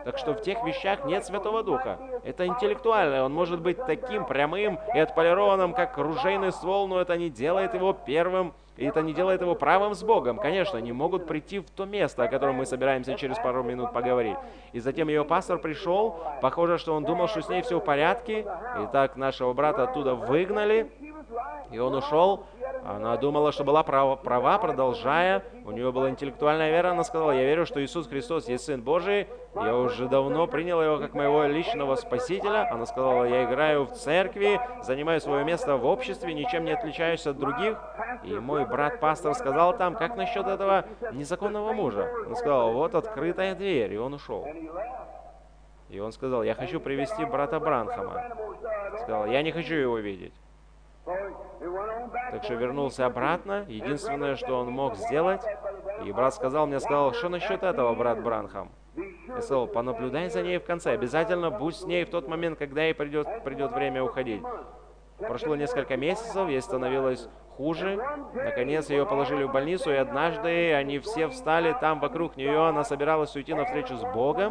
Speaker 1: Так что в тех вещах нет Святого Духа. Это интеллектуально. Он может быть таким прямым и отполированным, как ружейный ствол, но это не делает его первым, и это не делает его правым с Богом. Конечно, они могут прийти в то место, о котором мы собираемся через пару минут поговорить. И затем ее пастор пришел. Похоже, что он думал, что с ней все в порядке. И так нашего брата оттуда выгнали. И он ушел. Она думала, что была права, продолжая. У нее была интеллектуальная вера. Она сказала: я верю, что Иисус Христос есть Сын Божий. Я уже давно принял его как моего личного Спасителя. Она сказала: я играю в церкви, занимаю свое место в обществе, ничем не отличаюсь от других. И мой брат-пастор сказал там: как насчет этого незаконного мужа? Он сказал: вот открытая дверь. И он ушел. И он сказал: я хочу привести брата Бранхама. Сказал: я не хочу его видеть. Так что вернулся обратно. Единственное, что он мог сделать, и брат сказал мне, что насчет этого, брат Бранхам? Я сказал: понаблюдай за ней в конце. Обязательно будь с ней в тот момент, когда ей придет время уходить. Прошло несколько месяцев, ей становилось хуже. Наконец ее положили в больницу, и однажды они все встали там вокруг нее. Она собиралась уйти на встречу с Богом.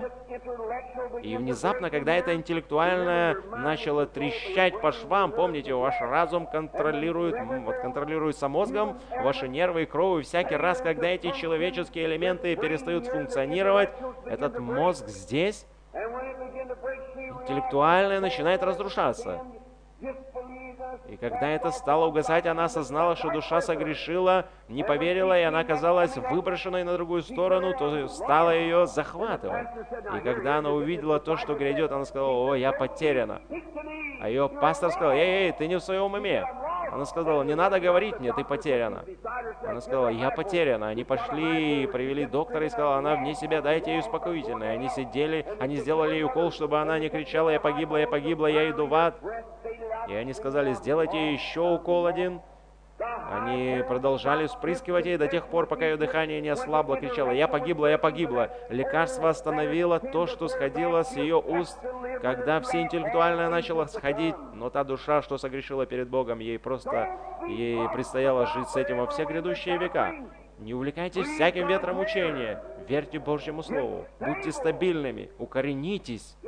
Speaker 1: И внезапно, когда это интеллектуальное начало трещать по швам, помните, ваш разум контролируется мозгом, ваши нервы и кровь. И всякий раз, когда эти человеческие элементы перестают функционировать, этот мозг здесь, интеллектуальное, начинает разрушаться. И когда это стало угасать, она осознала, что душа согрешила, не поверила, и она оказалась выброшенной на другую сторону, то стала ее захватывать. И когда она увидела то, что грядет, она сказала: о, я потеряна. А ее пастор сказал: эй, ты не в своем уме. Она сказала: не надо говорить мне, ты потеряна. Она сказала: я потеряна. Они пошли и привели доктора, и сказала: она вне себя, дайте ей успокоительное. Они сделали ей укол, чтобы она не кричала: я погибла, я иду в ад. И они сказали: сделайте ей еще укол один. Они продолжали вспрыскивать ей до тех пор, пока ее дыхание не ослабло, кричала: я погибла, я погибла. Лекарство остановило то, что сходило с ее уст, когда все интеллектуальное начало сходить, но та душа, что согрешила перед Богом, ей предстояло жить с этим во все грядущие века. Не увлекайтесь всяким ветром учения, верьте Божьему Слову, будьте стабильными, укоренитесь.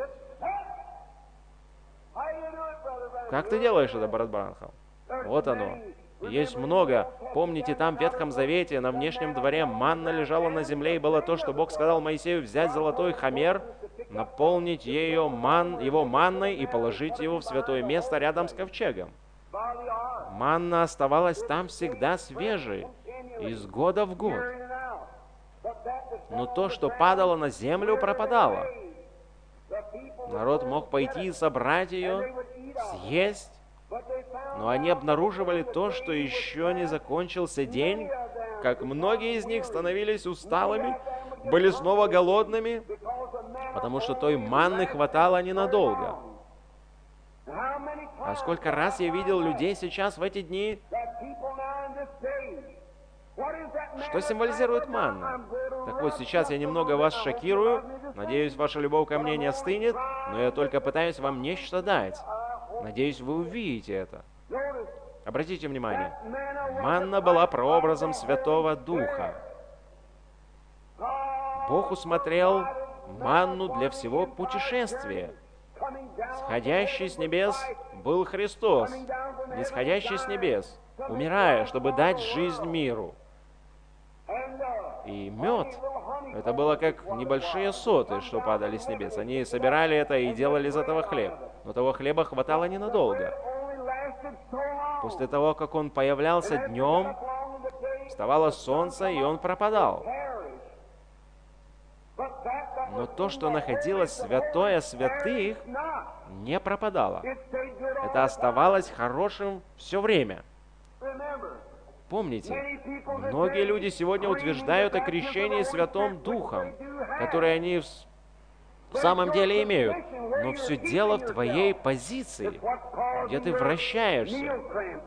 Speaker 1: Как ты делаешь это, брат Бранхам? Вот оно. Есть много. Помните, там в Ветхом Завете на внешнем дворе манна лежала на земле, и было то, что Бог сказал Моисею: взять золотой хомер, наполнить его манной и положить его в святое место рядом с ковчегом. Манна оставалась там всегда свежей, из года в год. Но то, что падало на землю, пропадало. Народ мог пойти и собрать ее, съесть, но они обнаруживали то, что еще не закончился день, как многие из них становились усталыми, были снова голодными, потому что той манны хватало ненадолго. А сколько раз я видел людей сейчас в эти дни? Что символизирует манна? Так вот, сейчас я немного вас шокирую. Надеюсь, ваша любовь ко мне не остынет, но я только пытаюсь вам нечто дать. Надеюсь, вы увидите это. Обратите внимание. Манна была прообразом Святого Духа. Бог усмотрел манну для всего путешествия. Сходящий с небес был Христос, нисходящий с небес, умирая, чтобы дать жизнь миру. И мед, это было как небольшие соты, что падали с небес. Они собирали это и делали из этого хлеб. Но того хлеба хватало ненадолго. После того, как он появлялся днем, вставало солнце, и он пропадал. Но то, что находилось святое святых, не пропадало. Это оставалось хорошим все время. Помните, многие люди сегодня утверждают о крещении Святым Духом, которое они в самом деле имеют. Но все дело в твоей позиции, где ты вращаешься.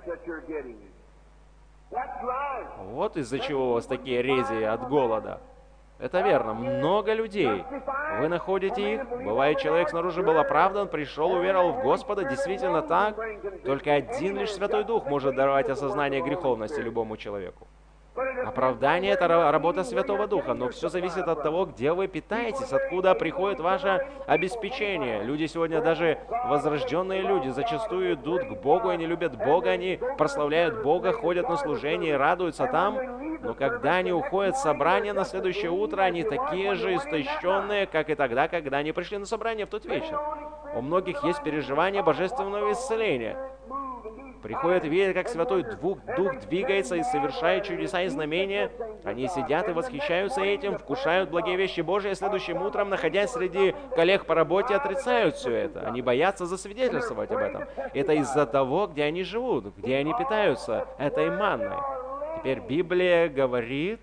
Speaker 1: Вот из-за чего у вас такие рези от голода. Это верно. Много людей. Вы находите их. Бывает, человек снаружи был оправдан, пришел, уверовал в Господа. Действительно так. Только один лишь Святой Дух может даровать осознание греховности любому человеку. Оправдание — это работа Святого Духа, но все зависит от того, где вы питаетесь, откуда приходит ваше обеспечение. Люди сегодня, даже возрожденные люди, зачастую идут к Богу и не любят Бога, они прославляют Бога, ходят на служение, радуются там, но когда они уходят с собрания на следующее утро, они такие же истощенные, как и тогда, когда они пришли на собрание в тот вечер. У многих есть переживание божественного исцеления. Приходят и видят, как Святой Дух двигается и совершает чудеса и знамения. Они сидят и восхищаются этим, вкушают благие вещи Божьи, а следующим утром, находясь среди коллег по работе, отрицают все это. Они боятся засвидетельствовать об этом. Это из-за того, где они живут, где они питаются этой манной. Теперь Библия говорит,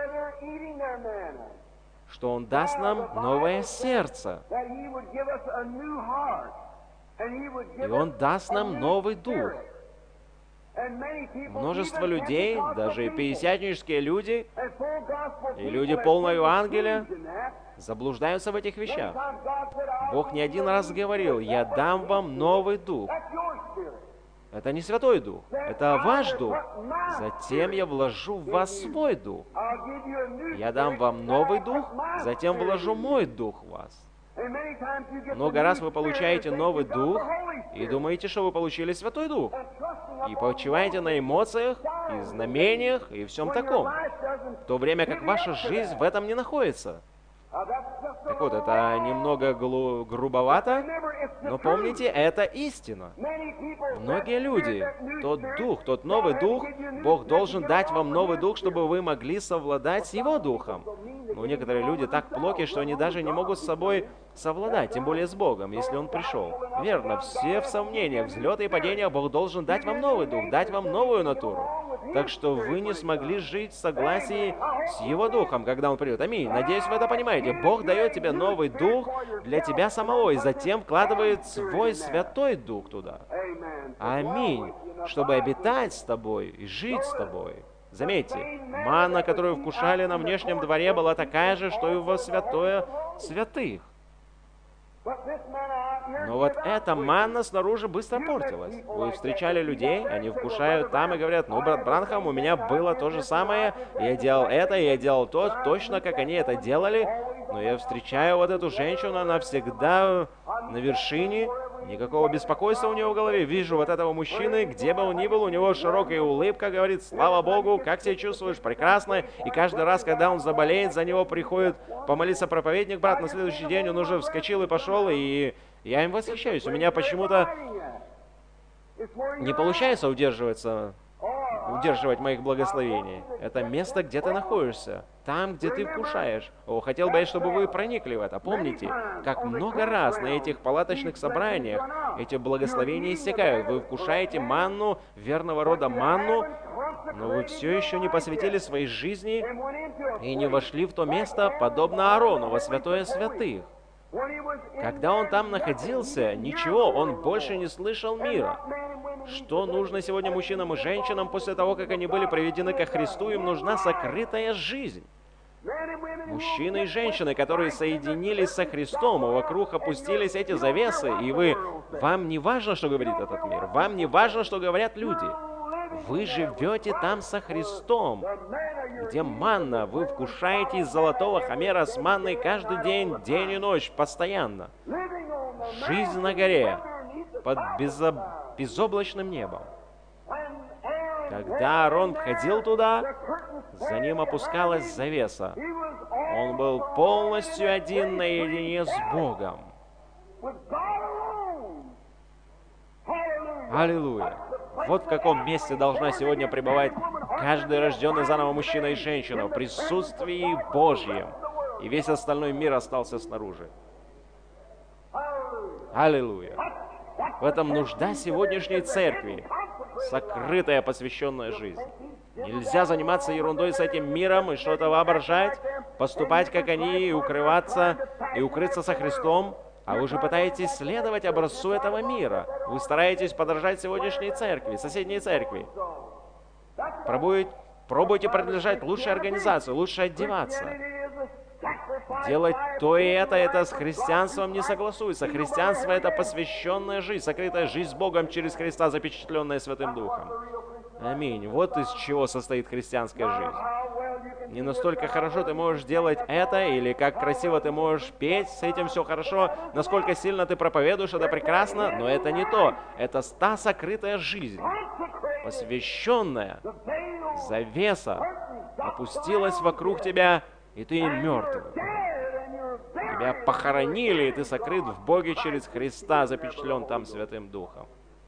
Speaker 1: что Он даст нам новое сердце. И Он даст нам новый дух. Множество людей, даже пятидесятнические люди и люди полного Евангелия, заблуждаются в этих вещах. Бог не один раз говорил: «Я дам вам новый дух». Это не Святой Дух, это ваш Дух. Затем я вложу в вас свой Дух. Я дам вам новый Дух, затем вложу мой Дух в вас. Много раз вы получаете новый Дух и думаете, что вы получили Святой Дух. И почиваете на эмоциях, и знамениях, и всем таком. В то время как ваша жизнь в этом не находится. Так вот, это немного грубовато, но помните, это истина. Многие люди, тот дух, тот новый дух, Бог должен дать вам новый дух, чтобы вы могли совладать с Его духом. Но некоторые люди так плохи, что они даже не могут с собой совладать, тем более с Богом, если Он пришел. Верно, все в сомнениях, взлеты и падения, Бог должен дать вам новый дух, дать вам новую натуру. Так что вы не смогли жить в согласии с Его Духом, когда Он придет. Аминь. Надеюсь, вы это понимаете. Бог дает тебе новый дух для тебя самого, и затем вкладывает свой Святой Дух туда. Аминь. Чтобы обитать с тобой и жить с тобой. Заметьте, манна, которую вкушали на внешнем дворе, была такая же, что и во святое святых. Но вот эта манна снаружи быстро портилась. Вы встречали людей, они вкушают там и говорят: «Ну, брат Бранхам, у меня было то же самое, я делал это, я делал то, точно как они это делали, но я встречаю вот эту женщину, она всегда на вершине, никакого беспокойства у нее в голове. Вижу вот этого мужчины, где бы он ни был, у него широкая улыбка, говорит: слава Богу, как себя чувствуешь? Прекрасно». И каждый раз, когда он заболеет, за него приходит помолиться проповедник, брат, на следующий день он уже вскочил и пошел, и я им восхищаюсь. У меня почему-то не получается удерживать моих благословений. Это место, где ты находишься, там, где ты вкушаешь. Хотел бы я, чтобы вы проникли в это. Помните, как много раз на этих палаточных собраниях эти благословения иссякают. Вы вкушаете манну, верного рода манну, но вы все еще не посвятили своей жизни и не вошли в то место, подобно Аарону, во святое святых. Когда он там находился, ничего, он больше не слышал мира. Что нужно сегодня мужчинам и женщинам после того, как они были приведены ко Христу? Им нужна сокрытая жизнь. Мужчины и женщины, которые соединились со Христом, и вокруг опустились эти завесы, и вам не важно, что говорит этот мир, вам не важно, что говорят люди. Вы живете там со Христом, где манна, вы вкушаете из золотого хомера с манной каждый день, день и ночь, постоянно. Жизнь на горе, под безоблачным небом. Когда Аарон входил туда, за ним опускалась завеса. Он был полностью один наедине с Богом. Аллилуйя! Вот в каком месте должна сегодня пребывать каждый рожденный заново мужчина и женщина, в присутствии Божьем. И весь остальной мир остался снаружи. Аллилуйя! В этом нужда сегодняшней церкви. Сокрытая, посвященная жизнь. Нельзя заниматься ерундой с этим миром и что-то воображать, поступать как они, и укрываться, и укрыться со Христом. А вы же пытаетесь следовать образцу этого мира. Вы стараетесь подражать сегодняшней церкви, соседней церкви. Пробуйте принадлежать лучшей организации, лучше одеваться. Делать то и это с христианством не согласуется. Христианство — это посвященная жизнь, сокрытая жизнь с Богом через Христа, запечатленная Святым Духом. Аминь. Вот из чего состоит христианская жизнь. Не настолько хорошо ты можешь делать это, или как красиво ты можешь петь, с этим все хорошо, насколько сильно ты проповедуешь, это прекрасно, но это не то. Это та сокрытая жизнь, посвященная, завеса опустилась вокруг тебя, и ты мертв. Тебя похоронили, и ты сокрыт в Боге через Христа, запечатлен там Святым Духом.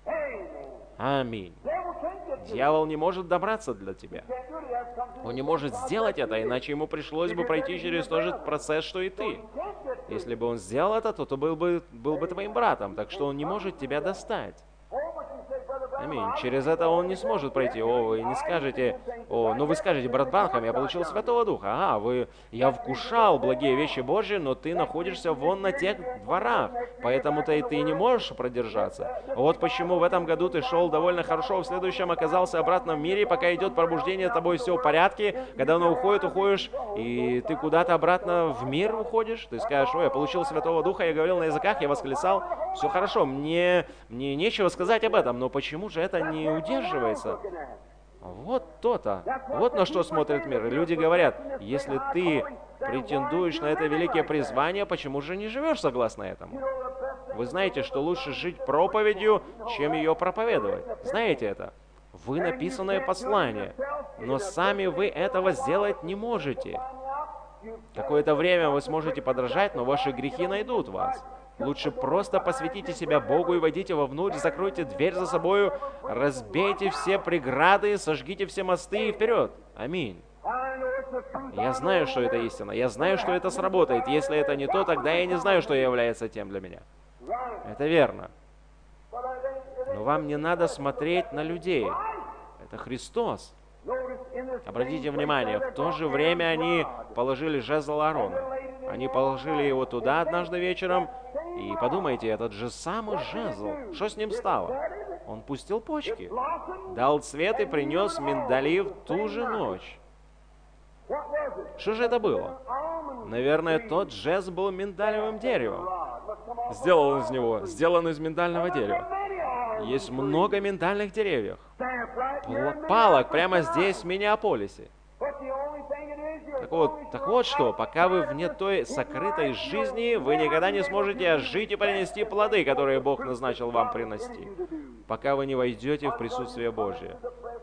Speaker 1: Аминь. Дьявол не может добраться до тебя. Он не может сделать это, иначе ему пришлось бы пройти через тот же процесс, что и ты. Если бы он сделал это, то был бы твоим братом, так что он не может тебя достать. Аминь. Через это он не сможет пройти. О, вы не скажете, ну вы скажете, брат Банхам, я получил Святого Духа. Я вкушал благие вещи Божьи, но ты находишься вон на тех дворах, поэтому-то и ты не можешь продержаться. Вот почему в этом году ты шел довольно хорошо, в следующем оказался обратно в мире, пока идет пробуждение, с тобой все в порядке. Когда оно уходишь, и ты куда-то обратно в мир уходишь, ты скажешь, я получил Святого Духа, я говорил на языках, я восклицал, все хорошо, мне нечего сказать об этом, но почему же это не удерживается? Вот то-то. Вот на что смотрит мир. И люди говорят, если ты претендуешь на это великое призвание, почему же не живешь согласно этому? Вы знаете, что лучше жить проповедью, чем ее проповедовать. Знаете это? Вы написанное послание, но сами вы этого сделать не можете. Какое-то время вы сможете подражать, но ваши грехи найдут вас. Лучше просто посвятите себя Богу и войдите вовнутрь, закройте дверь за собою, разбейте все преграды, сожгите все мосты и вперед. Аминь. Я знаю, что это истина. Я знаю, что это сработает. Если это не то, тогда я не знаю, что является тем для меня. Это верно. Но вам не надо смотреть на людей. Это Христос. Обратите внимание, в то же время они положили жезл Аарона. Они положили его туда однажды вечером, и подумайте, этот же самый жезл, что с ним стало? Он пустил почки, дал цвет и принес миндали в ту же ночь. Что же это было? Наверное, тот жезл был миндалевым деревом. Сделан из миндального дерева. Есть много миндальных деревьев. Палок прямо здесь, в Миннеаполисе. Так вот что, пока вы вне той сокрытой жизни, вы никогда не сможете жить и принести плоды, которые Бог назначил вам принести, пока вы не войдете в присутствие Божие.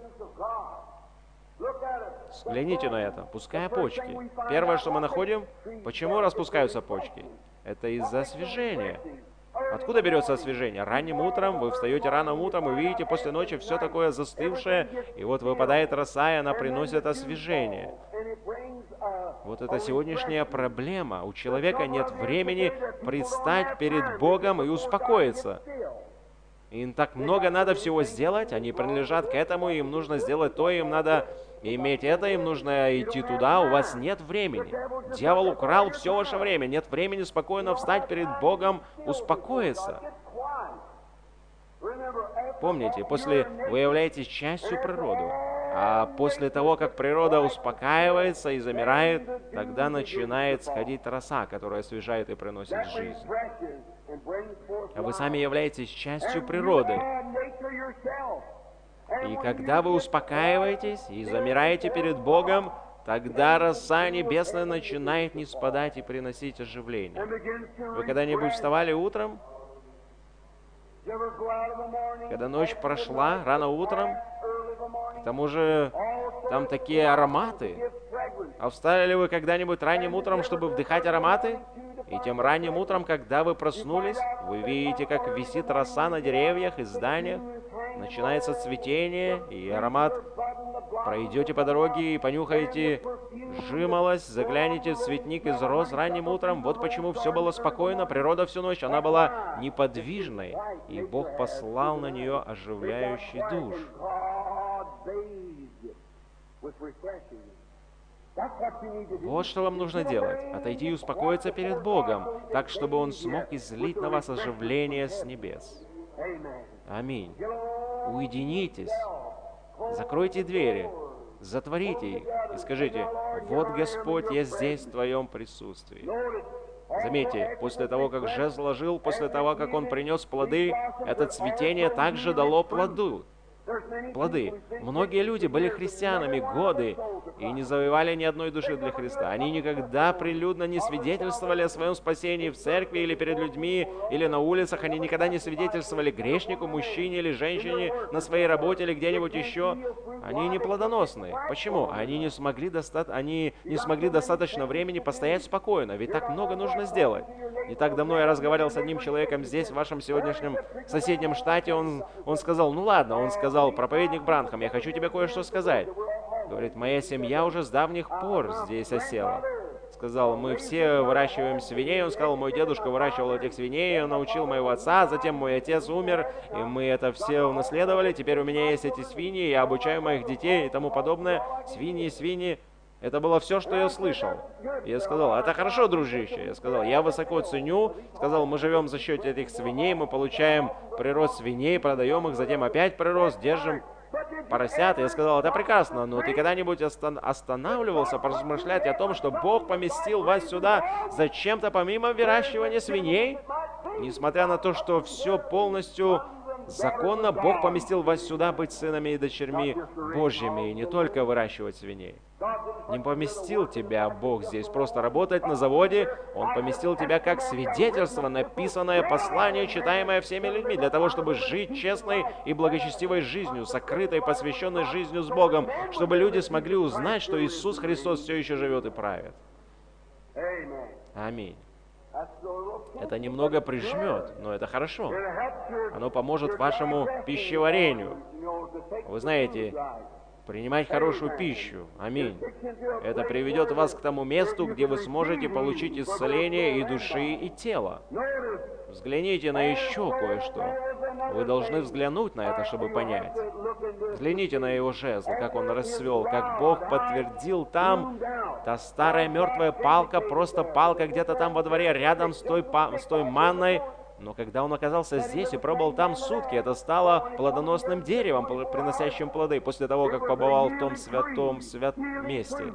Speaker 1: Взгляните на это. Пуская почки. Первое, что мы находим, почему распускаются почки? Это из-за освежения. Откуда берется освежение? Ранним утром, вы встаете рано утром и видите после ночи все такое застывшее, и вот выпадает роса, и она приносит освежение. Вот это сегодняшняя проблема. У человека нет времени предстать перед Богом и успокоиться. Им так много надо всего сделать, они принадлежат к этому, им нужно сделать то, им надо иметь это, им нужно идти туда, у вас нет времени. Дьявол украл все ваше время, нет времени спокойно встать перед Богом, успокоиться. Помните, вы являетесь частью природы, а после того, как природа успокаивается и замирает, тогда начинает сходить роса, которая освежает и приносит жизнь. А вы сами являетесь частью природы. И когда вы успокаиваетесь и замираете перед Богом, тогда роса небесная начинает не спадать и приносить оживление. Вы когда-нибудь вставали утром? Когда ночь прошла, рано утром, к тому же там такие ароматы. А встали ли вы когда-нибудь ранним утром, чтобы вдыхать ароматы? И тем ранним утром, когда вы проснулись, вы видите, как висит роса на деревьях и зданиях, начинается цветение и аромат. Пройдете по дороге и понюхаете жимолость, заглянете в цветник из роз ранним утром. Вот почему все было спокойно, природа всю ночь, она была неподвижной, и Бог послал на нее оживляющий душ. Вот что вам нужно делать. Отойти и успокоиться перед Богом, так, чтобы Он смог излить на вас оживление с небес. Аминь. Уединитесь. Закройте двери. Затворите их и скажите: «Вот, Господь, я здесь в Твоем присутствии». Заметьте, после того, как жезл ложил, после того, как он принес плоды, это цветение также дало плоду. плоды. Многие люди были христианами годы и не завоевали ни одной души для Христа. Они никогда прилюдно не свидетельствовали о своем спасении в церкви или перед людьми, или на улицах. Они никогда не свидетельствовали грешнику, мужчине или женщине на своей работе или где-нибудь еще. Они не плодоносны. Почему? Они не смогли достаточно времени постоять спокойно, ведь так много нужно сделать. Не так давно я разговаривал с одним человеком здесь, в вашем сегодняшнем соседнем штате. Он сказал, ну ладно, он сказал, проповедник Бранхам, я хочу тебе кое-что сказать. Говорит, моя семья уже с давних пор здесь осела. Сказал, мы все выращиваем свиней. Он сказал, мой дедушка выращивал этих свиней, он научил моего отца, затем мой отец умер, и мы это все унаследовали. Теперь у меня есть эти свиньи, я обучаю моих детей и тому подобное. Свиньи. Это было все, что я слышал. Я сказал, это хорошо, дружище. Я сказал, я высоко ценю. Сказал, мы живем за счет этих свиней, мы получаем прирост свиней, продаем их, затем опять прирост, держим поросят. Я сказал, это прекрасно, но ты когда-нибудь останавливался поразмышлять о том, что Бог поместил вас сюда зачем-то помимо выращивания свиней? Несмотря на то, что все полностью законно, Бог поместил вас сюда быть сынами и дочерьми Божьими, и не только выращивать свиней. Не поместил тебя Бог здесь просто работать на заводе, Он поместил тебя как свидетельство, написанное послание, читаемое всеми людьми, для того, чтобы жить честной и благочестивой жизнью, сокрытой, посвященной жизнью с Богом, чтобы люди смогли узнать, что Иисус Христос все еще живет и правит. Аминь. Это немного прижмет, но это хорошо. Оно поможет вашему пищеварению. Вы знаете, принимать хорошую пищу. Аминь. Это приведет вас к тому месту, где вы сможете получить исцеление и души, и тела. Взгляните на еще кое-что. Вы должны взглянуть на это, чтобы понять. Взгляните на его жезл, как он расцвел, как Бог подтвердил там. Та старая мертвая палка, просто палка где-то там во дворе, рядом с той манной. Но когда он оказался здесь и пробыл там сутки, это стало плодоносным деревом, приносящим плоды, после того, как побывал в том святом месте.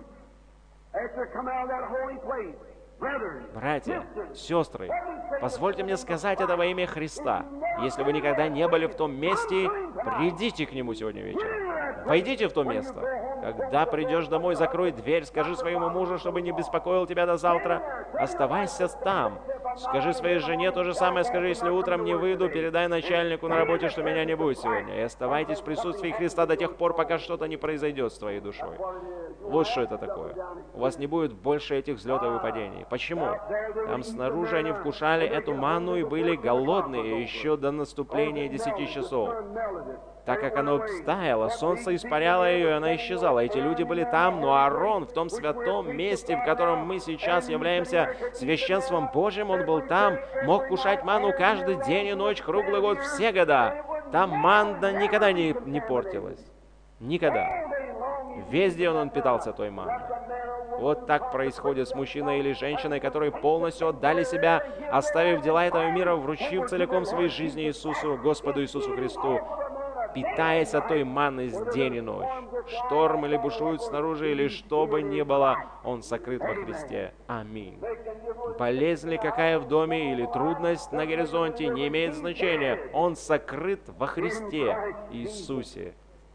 Speaker 1: Братья, сестры, позвольте мне сказать это во имя Христа. Если вы никогда не были в том месте, придите к Нему сегодня вечером. Войдите в то место. Когда придешь домой, закрой дверь, скажи своему мужу, чтобы не беспокоил тебя до завтра. Оставайся там. Скажи своей жене то же самое, скажи, если утром не выйду, передай начальнику на работе, что меня не будет сегодня. И оставайтесь в присутствии Христа до тех пор, пока что-то не произойдет с твоей душой. Вот что это такое. У вас не будет больше этих взлетов и падений. Почему? Там снаружи они вкушали эту манну и были голодные еще до наступления 10 часов. Так как оно стаяло, солнце испаряло ее, и она исчезала. Эти люди были там, но Аарон в том святом месте, в котором мы сейчас являемся священством Божьим, он был там, мог кушать манну каждый день и ночь, круглый год, все года. Там манна никогда не портилась. Никогда. Везде он питался той манной. Вот так происходит с мужчиной или женщиной, которые полностью отдали себя, оставив дела этого мира, вручив целиком своей жизни Иисусу, Господу Иисусу Христу, питаясь от той манны день и ночь. Шторм или бушует снаружи, или что бы ни было, он сокрыт во Христе. Аминь. Болезнь ли какая в доме, или трудность на горизонте, не имеет значения. Он сокрыт во Христе Иисусе.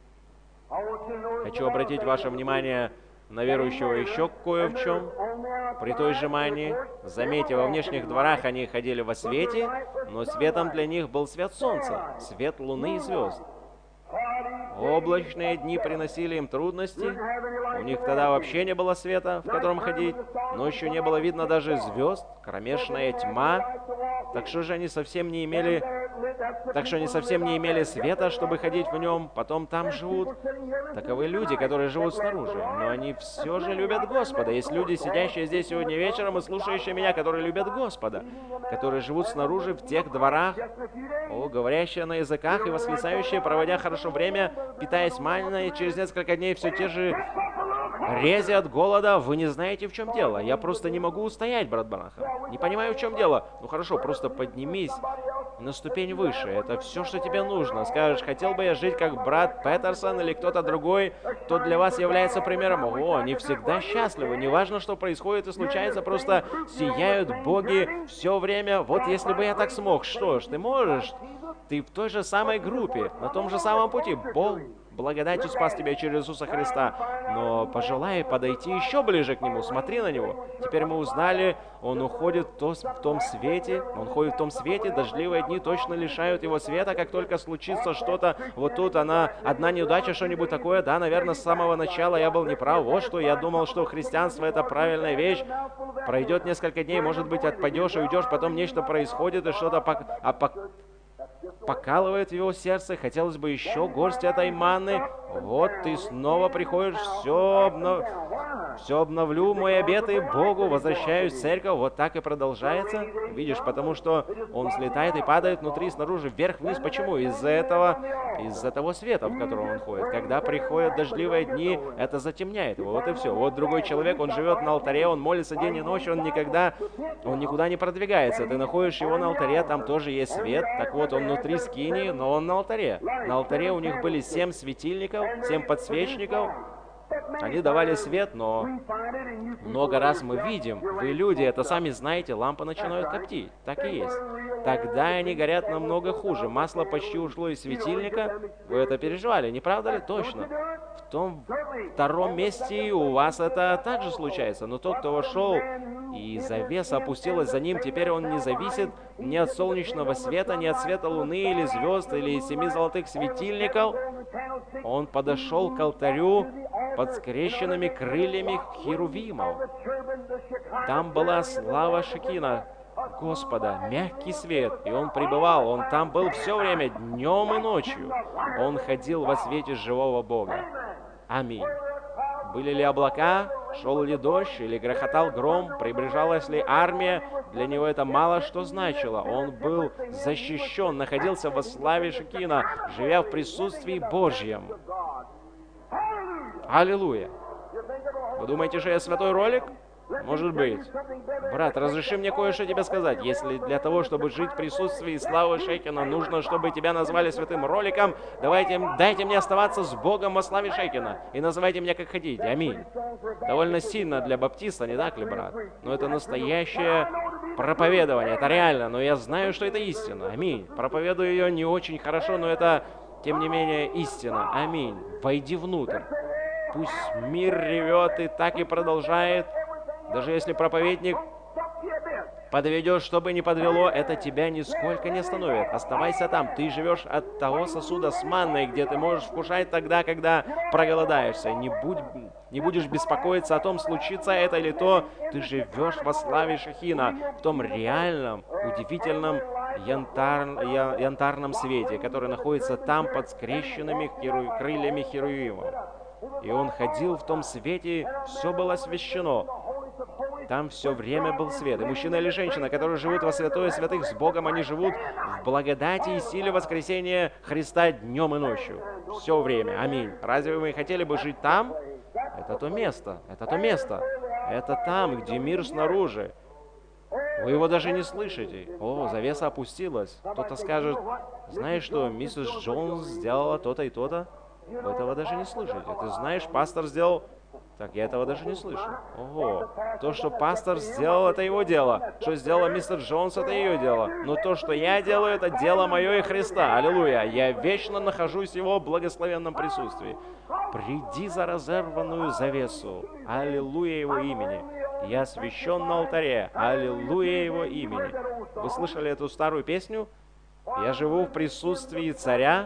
Speaker 1: Хочу обратить ваше внимание на верующего еще кое в чем. При той же манне, заметьте, во внешних дворах они ходили во свете, но светом для них был свет солнца, свет луны и звезд. Облачные дни приносили им трудности. У них тогда вообще не было света, в котором ходить. Ночью не было видно даже звезд, кромешная тьма. Так что они совсем не имели света, чтобы ходить в нем. Потом там живут таковы люди, которые живут снаружи. Но они все же любят Господа. Есть люди, сидящие здесь сегодня вечером и слушающие меня, которые любят Господа, которые живут снаружи в тех дворах, говорящие на языках и восклицающие, проводя хорошо время, питаясь манной, и через несколько дней все те же рези от голода. Вы не знаете, в чем дело. Я просто не могу устоять, брат Бранхам. Не понимаю, в чем дело. Ну хорошо, просто поднимись на ступень выше. Это все, что тебе нужно. Скажешь, хотел бы я жить как брат Петерсон или кто-то другой, кто для вас является примером. Они всегда счастливы. Неважно, что происходит и случается, просто сияют боги все время. Вот если бы я так смог. Что ж, ты можешь. Ты в той же самой группе, на том же самом пути. Бог благодатью спас тебя через Иисуса Христа. Но пожелай подойти еще ближе к Нему, смотри на Него. Теперь мы узнали, Он уходит в том свете, Он ходит в том свете, дождливые дни точно лишают Его света, как только случится что-то, вот тут одна неудача, что-нибудь такое, да, наверное, с самого начала я был неправ, вот что, я думал, что христианство это правильная вещь, пройдет несколько дней, может быть, отпадешь и уйдешь, потом нечто происходит, и что-то покалывает в его сердце, хотелось бы еще горсть этой манны. Вот ты снова приходишь, все обновлю мой обет и Богу, возвращаюсь в церковь, вот так и продолжается. Видишь, потому что он взлетает и падает внутри, снаружи, вверх-вниз. Почему? Из-за того света, в котором он ходит. Когда приходят дождливые дни, это затемняет его, вот и все. Вот другой человек, он живет на алтаре, он молится день и ночь, он никуда не продвигается. Ты находишь его на алтаре, там тоже есть свет. Так вот, он внутри скинии, но он на алтаре. На алтаре у них были 7 светильников, 7 подсвечников. Они давали свет, но много раз мы видим, вы люди это сами знаете, лампы начинают коптить. Так и есть. Тогда они горят намного хуже. Масло почти ушло из светильника. Вы это переживали, не правда ли? Точно. В том втором месте у вас это также случается. Но тот, кто вошел, и завеса опустилась за ним, теперь он не зависит ни от солнечного света, ни от света луны или звезд, или 7 золотых светильников. Он подошел к алтарю под скрещенными крыльями херувимов. Там была слава Шекина Господа, мягкий свет, и он пребывал, он там был все время, днем и ночью. Он ходил во свете живого Бога. Аминь. Были ли облака, шел ли дождь, или грохотал гром, приближалась ли армия, для него это мало что значило. Он был защищен, находился во славе Шекина, живя в присутствии Божьем. Аллилуйя! Вы думаете, что я святой ролик? Может быть. Брат, разреши мне кое-что тебе сказать. Если для того, чтобы жить в присутствии славы Шекина, нужно, чтобы тебя назвали святым роликом, дайте мне оставаться с Богом во славе Шекина и называйте меня как хотите. Аминь. Довольно сильно для баптиста, не так ли, брат? Но это настоящее проповедование, это реально, но я знаю, что это истина. Аминь. Проповедую ее не очень хорошо, но это, тем не менее, истина. Аминь. Войди внутрь. Пусть мир ревет и так и продолжает. Даже если проповедник подведет, что бы ни подвело, это тебя нисколько не остановит. Оставайся там. Ты живешь от того сосуда с манной, где ты можешь вкушать тогда, когда проголодаешься. Не будешь беспокоиться о том, случится это или то. Ты живешь во славе Шехина, в том реальном, удивительном янтарном свете, который находится там под скрещенными крыльями херувимов. И он ходил в том свете, все было освящено. Там все время был свет. И мужчина или женщина, которые живут во святое святых с Богом, они живут в благодати и силе воскресения Христа днем и ночью. Все время. Аминь. Разве вы хотели бы жить там? Это то место. Это то место. Это там, где мир снаружи. Вы его даже не слышите. О, завеса опустилась. Кто-то скажет, знаешь что, миссис Джонс сделала то-то и то-то? Вы этого даже не слышите. Ты знаешь, пастор сделал... Так, я этого даже не слышу. Ого. То, что пастор сделал, это его дело. Что сделала мистер Джонс, это ее дело. Но то, что я делаю, это дело мое и Христа. Аллилуйя. Я вечно нахожусь в его благословенном присутствии. Приди за разорванную завесу. Аллилуйя его имени. Я освящен на алтаре. Аллилуйя его имени. Вы слышали эту старую песню? Я живу в присутствии царя.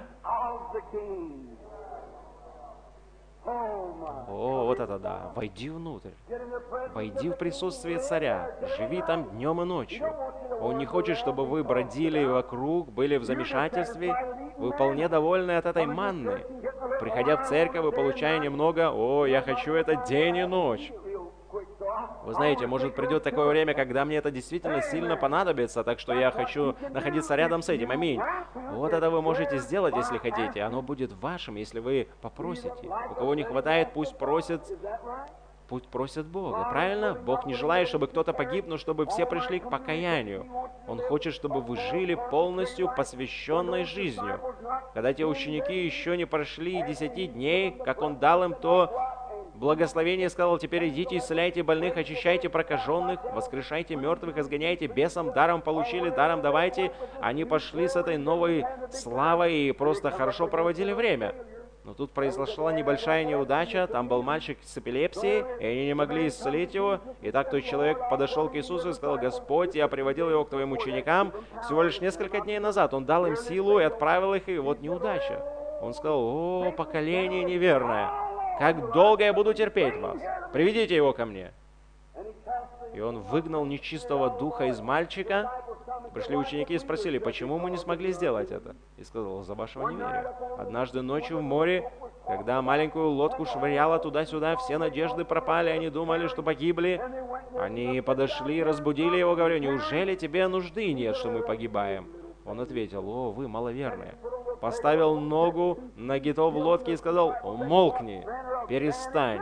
Speaker 1: О, вот это да. Войди внутрь. Войди в присутствие царя. Живи там днем и ночью. Он не хочет, чтобы вы бродили вокруг, были в замешательстве. Вы вполне довольны от этой манны. Приходя в церковь, вы получая немного, о, я хочу это день и ночь. Вы знаете, может придет такое время, когда мне это действительно сильно понадобится, так что я хочу находиться рядом с этим. Аминь. Вот это вы можете сделать, если хотите. Оно будет вашим, если вы попросите. У кого не хватает, пусть просит Бога. Правильно? Бог не желает, чтобы кто-то погиб, но чтобы все пришли к покаянию. Он хочет, чтобы вы жили полностью посвященной жизнью. Когда те ученики еще не прошли 10 дней, как Он дал им то благословение, сказал: теперь идите, исцеляйте больных, очищайте прокаженных, воскрешайте мертвых, изгоняйте бесом, даром получили, даром давайте. Они пошли с этой новой славой и просто хорошо проводили время. Но тут произошла небольшая неудача, там был мальчик с эпилепсией, и они не могли исцелить его. И так тот человек подошел к Иисусу и сказал: Господь, я приводил его к твоим ученикам всего лишь несколько дней назад. Он дал им силу и отправил их, и вот неудача. Он сказал: о, поколение неверное, как долго я буду терпеть вас, приведите его ко мне. И он выгнал нечистого духа из мальчика. Пришли ученики и спросили: почему мы не смогли сделать это? И сказал: за вашего неверия. Однажды ночью в море, когда маленькую лодку швыряло туда-сюда, все надежды пропали, они думали, что погибли. Они подошли, разбудили его, говорю: неужели тебе нужды нет, что мы погибаем? Он ответил: о, вы маловерные. Поставил ногу на гито в лодке и сказал: умолкни, перестань.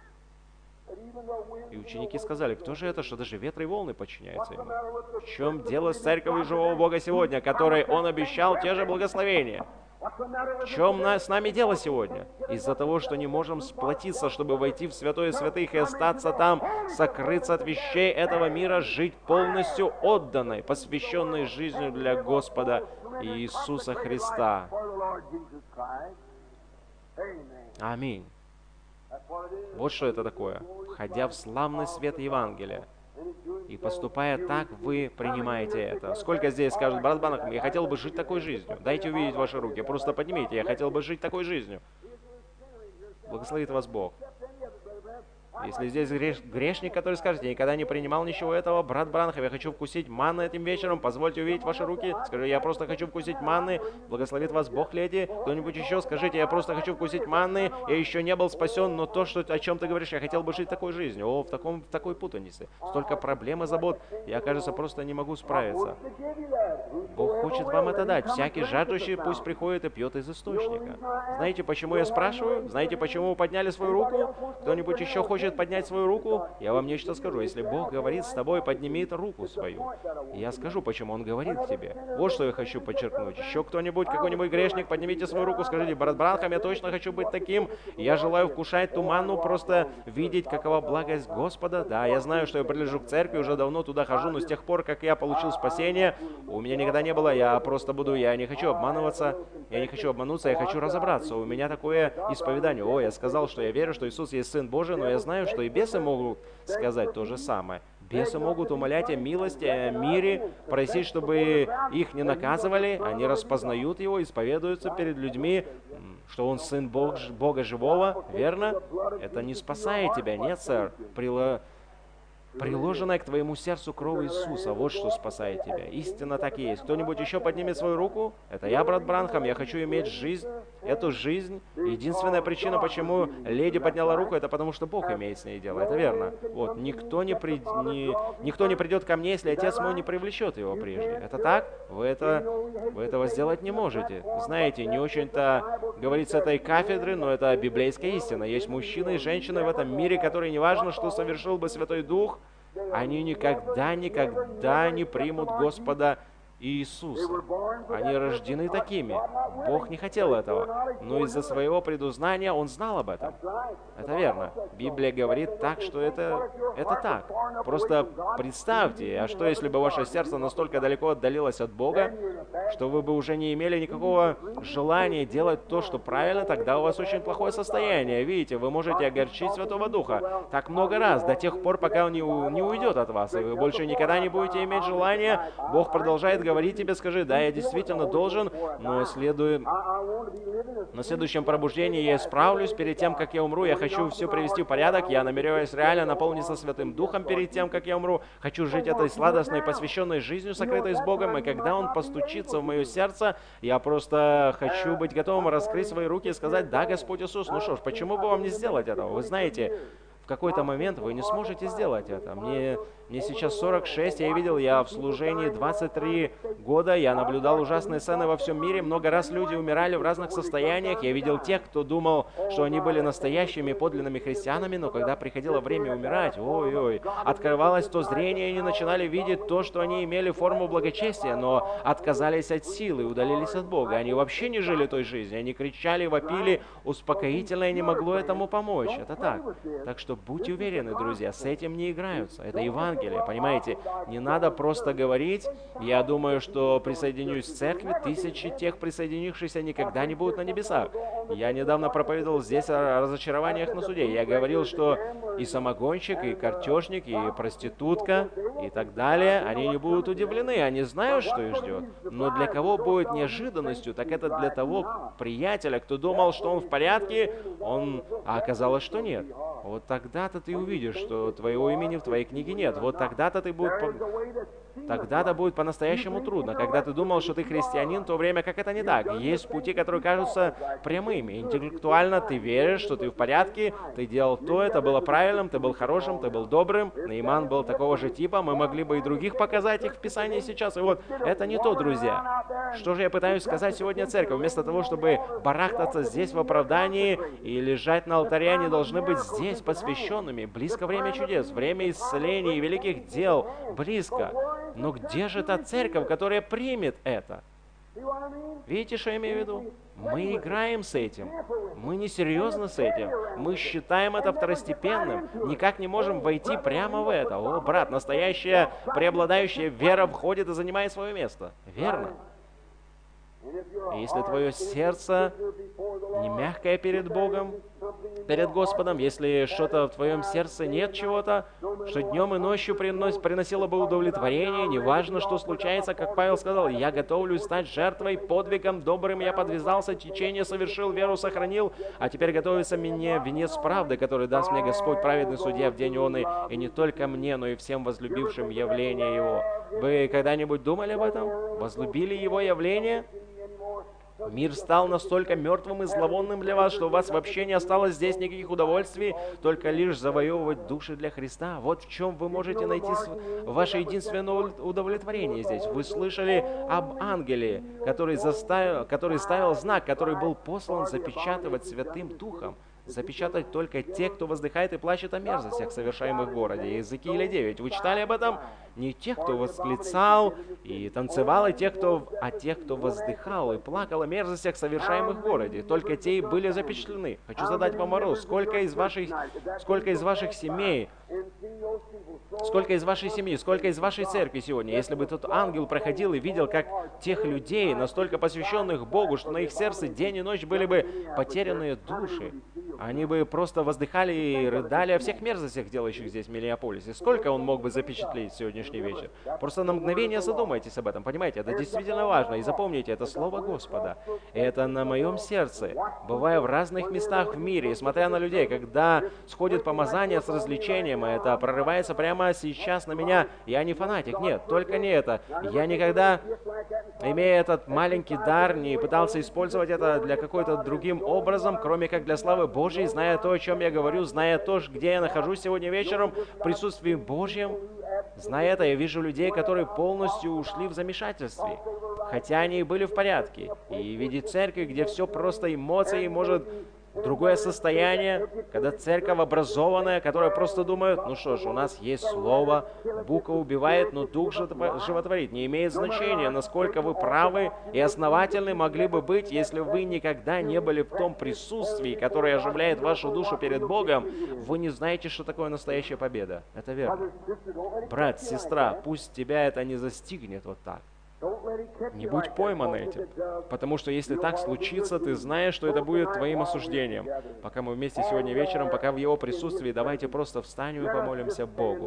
Speaker 1: И ученики сказали: кто же это, что даже ветры и волны подчиняются ему? В чем дело с церковью живого Бога сегодня, которой он обещал те же благословения? В чем с нами дело сегодня? Из-за того, что не можем сплотиться, чтобы войти в святое святых и остаться там, сокрыться от вещей этого мира, жить полностью отданной, посвященной жизнью для Господа Иисуса Христа. Аминь. Вот что это такое. Входя в славный свет Евангелия и поступая так, вы принимаете это. Сколько здесь скажут: брат Банах, я хотел бы жить такой жизнью. Дайте увидеть ваши руки. Просто поднимите: я хотел бы жить такой жизнью. Благословит вас Бог. Если здесь грешник, который скажет: я никогда не принимал ничего этого, брат Бранхам, я хочу вкусить манны этим вечером, позвольте увидеть ваши руки. Скажи: я просто хочу вкусить манны. Благословит вас Бог, леди. Кто-нибудь еще скажите: я просто хочу вкусить манны, я еще не был спасен, но то, о чем ты говоришь, я хотел бы жить такой жизнью. О, в такой путанице. Столько проблем и забот. Я, кажется, просто не могу справиться. Бог хочет вам это дать. Всякий жаждущий пусть приходит и пьет из источника. Знаете, почему я спрашиваю? Знаете, почему вы подняли свою руку? Кто-нибудь еще хочет поднять свою руку? Я вам нечто скажу. Если Бог говорит с тобой, подними руку свою. И я скажу, почему Он говорит к тебе. Вот что я хочу подчеркнуть. Еще кто-нибудь, какой-нибудь грешник, поднимите свою руку, скажите: брат Бранхам, я точно хочу быть таким. Я желаю вкушать ту манну, просто видеть, какова благость Господа. Да, я знаю, что я принадлежу к церкви, уже давно туда хожу, но с тех пор, как я получил спасение, у меня никогда не было. Я не хочу обманываться, я не хочу обмануться, я хочу разобраться. У меня такое исповедание. О, я сказал, что я верю, что Иисус есть Сын Божий, но я знаю, что и бесы могут сказать то же самое. Бесы могут умолять о милости, о мире, просить, чтобы их не наказывали. Они распознают Его, исповедуются перед людьми, что Он Сын Бога Живого, верно? Это не спасает тебя, нет, сэр. Приложенная к твоему сердцу кровь Иисуса, вот что спасает тебя. Истинно так и есть. Кто-нибудь еще поднимет свою руку? Это я, брат Бранхам, я хочу иметь жизнь, эту жизнь. Единственная причина, почему леди подняла руку, это потому, что Бог имеет с ней дело, это верно. Вот, никто не придет ко мне, если Отец мой не привлечет его прежде. Это так? Вы этого сделать не можете. Знаете, не очень-то говорить с этой кафедры, но это библейская истина. Есть мужчины и женщины в этом мире, которые, неважно, что совершил бы Святой Дух, они никогда не примут Господа Иисуса. Они рождены такими. Бог не хотел этого, но из-за своего предузнания Он знал об этом. Это верно. Библия говорит так, что это так. Просто представьте, а что если бы ваше сердце настолько далеко отдалилось от Бога, что вы бы уже не имели никакого желания делать то, что правильно, тогда у вас очень плохое состояние. Видите, вы можете огорчить Святого Духа так много раз, до тех пор, пока Он не уйдет от вас, и вы больше никогда не будете иметь желания. Бог продолжает говорить тебе: скажи: да, я действительно должен, но на следующем пробуждении я исправлюсь перед тем, как я умру. Я хочу все привести в порядок. Я намереваюсь реально наполниться Святым Духом перед тем, как я умру. Хочу жить этой сладостной, посвященной жизнью, сокрытой с Богом. И когда Он постучится в мое сердце, я просто хочу быть готовым раскрыть свои руки и сказать: да, Господь Иисус, ну что ж, почему бы вам не сделать этого? Вы знаете, в какой-то момент вы не сможете сделать это. Мне сейчас 46, я в служении 23 года, я наблюдал ужасные сцены во всем мире, много раз люди умирали в разных состояниях, я видел тех, кто думал, что они были настоящими подлинными христианами, но когда приходило время умирать, ой-ой, открывалось то зрение, и они начинали видеть то, что они имели форму благочестия, но отказались от силы, удалились от Бога. Они вообще не жили той жизнью, они кричали, вопили, успокоительное не могло этому помочь. Это так. Так что будьте уверены, друзья, с этим не играются. Это Евангелие, понимаете? Не надо просто говорить, я думаю, что присоединюсь к церкви, тысячи тех присоединившихся никогда не будут на небесах. Я недавно проповедовал здесь о разочарованиях на суде. Я говорил, что и самогонщик, и картежник, и проститутка, и так далее, они не будут удивлены, они знают, что их ждет. Но для кого будет неожиданностью, так это для того приятеля, кто думал, что он в порядке, а оказалось, что нет. Вот тогда-то ты увидишь, что твоего имени в твоей книге нет. Вот тогда-то будет по-настоящему трудно. Когда ты думал, что ты христианин, в то время как это не так. Есть пути, которые кажутся прямыми. Интеллектуально ты веришь, что ты в порядке, ты делал то, это было правильным, ты был хорошим, ты был добрым. Наиман был такого же типа, мы могли бы и других показать их в Писании сейчас. И вот это не то, друзья. Что же я пытаюсь сказать сегодня церковь? Вместо того, чтобы барахтаться здесь в оправдании и лежать на алтаре, они должны быть здесь посвященными. Близко время чудес, время исцелений и великих дел. Близко. Но где же та церковь, которая примет это? Видите, что я имею в виду? Мы играем с этим. Мы несерьезно с этим. Мы считаем это второстепенным. Никак не можем войти прямо в это. О, брат, настоящая преобладающая вера входит и занимает свое место. Верно. И если твое сердце не мягкое перед Богом, перед Господом, если что-то в твоем сердце нет чего-то, что днем и ночью приносило бы удовлетворение, неважно, что случается, как Павел сказал, «Я готовлюсь стать жертвой, подвигом добрым я подвязался, течение совершил, веру сохранил, а теперь готовится мне венец правды, который даст мне Господь, праведный судья в день он, и не только мне, но и всем возлюбившим явление Его». Вы когда-нибудь думали об этом? Возлюбили Его явление? Мир стал настолько мертвым и зловонным для вас, что у вас вообще не осталось здесь никаких удовольствий, только лишь завоевывать души для Христа. Вот в чем вы можете найти ваше единственное удовлетворение здесь. Вы слышали об ангеле, который ставил знак, который был послан запечатывать Святым Духом. Запечатать только тех, кто воздыхает и плачет о мерзостях, совершаемых в городе. Иезекииля 9. Вы читали об этом? Не тех, кто восклицал и танцевал, а тех, кто воздыхал и плакал о мерзостях, совершаемых в городе. Только те и были запечатлены. Хочу задать вам вопрос. Сколько из вашей семьи, сколько из вашей церкви сегодня, если бы тот ангел проходил и видел, как тех людей, настолько посвященных Богу, что на их сердце день и ночь были бы потерянные души, они бы просто воздыхали и рыдали о всех мерзостях, делающих здесь в Миннеаполисе. Сколько он мог бы запечатлеть сегодняшний вечер? Просто на мгновение задумайтесь об этом, понимаете? Это действительно важно. И запомните, это Слово Господа. И это на моем сердце. Бывая в разных местах в мире, и смотря на людей, когда сходит помазание с развлечением, и это прорывается прямо сейчас на меня, я не фанатик, нет, только не это. Я никогда, имея этот маленький дар, не пытался использовать это для какой-то другим образом, кроме как для славы Божьей, зная то, о чем я говорю, зная то, где я нахожусь сегодня вечером, в присутствии Божьем. Зная это, я вижу людей, которые полностью ушли в замешательстве, хотя они и были в порядке. И видеть церковь, где все просто эмоции, может другое состояние, когда церковь образованная, которая просто думает, ну что ж, у нас есть слово, буква убивает, но дух животворит. Не имеет значения, насколько вы правы и основательны могли бы быть, если вы никогда не были в том присутствии, которое оживляет вашу душу перед Богом, вы не знаете, что такое настоящая победа. Это верно. Брат, сестра, пусть тебя это не застигнет вот так. Не будь пойман этим, потому что если так случится, ты знаешь, что это будет твоим осуждением. Пока мы вместе сегодня вечером, пока в Его присутствии, давайте просто встанем и помолимся Богу.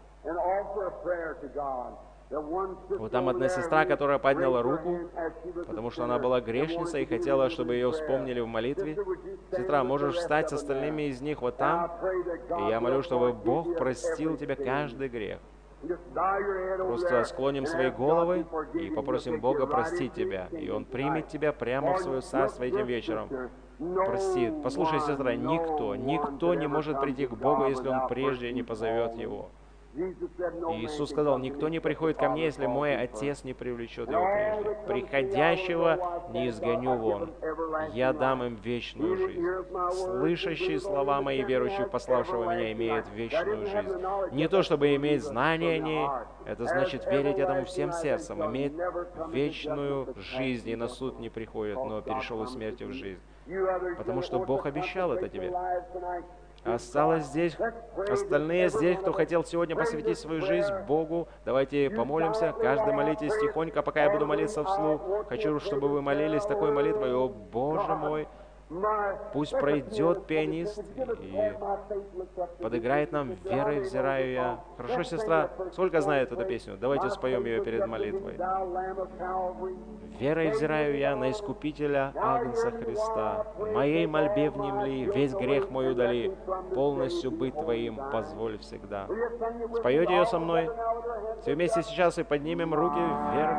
Speaker 1: Вот там одна сестра, которая подняла руку, потому что она была грешницей и хотела, чтобы ее вспомнили в молитве. Сестра, можешь встать с остальными из них вот там, и я молю, чтобы Бог простил тебе каждый грех. Просто склоним свои головы и попросим Бога простить тебя. И Он примет тебя прямо в свое царство этим вечером. Простит. Послушай, сестра, никто не может прийти к Богу, если он прежде не позовет его. И Иисус сказал, никто не приходит ко мне, если мой Отец не привлечет его прежде. Приходящего не изгоню вон. Я дам им вечную жизнь. Слышащий слова мои, верующий в пославшего меня, имеет вечную жизнь. Не то, чтобы иметь знания о ней, это значит верить этому всем сердцем, иметь вечную жизнь, и на суд не приходит, но перешел из смерти в жизнь. Потому что Бог обещал это тебе. Осталось здесь, остальные здесь, кто хотел сегодня посвятить свою жизнь Богу, давайте помолимся. Каждый молитесь тихонько, пока я буду молиться вслух. Хочу, чтобы вы молились такой молитвой: «О Боже мой, пусть пройдет пианист и подыграет нам верой, взираю я». Хорошо, сестра, сколько знает эту песню? Давайте споем ее перед молитвой. «Верой взираю я на Искупителя Агнца Христа. Моей мольбе внемли, весь грех мой удали, полностью быть Твоим позволь всегда». Споете ее со мной? Все вместе сейчас и поднимем руки вверх.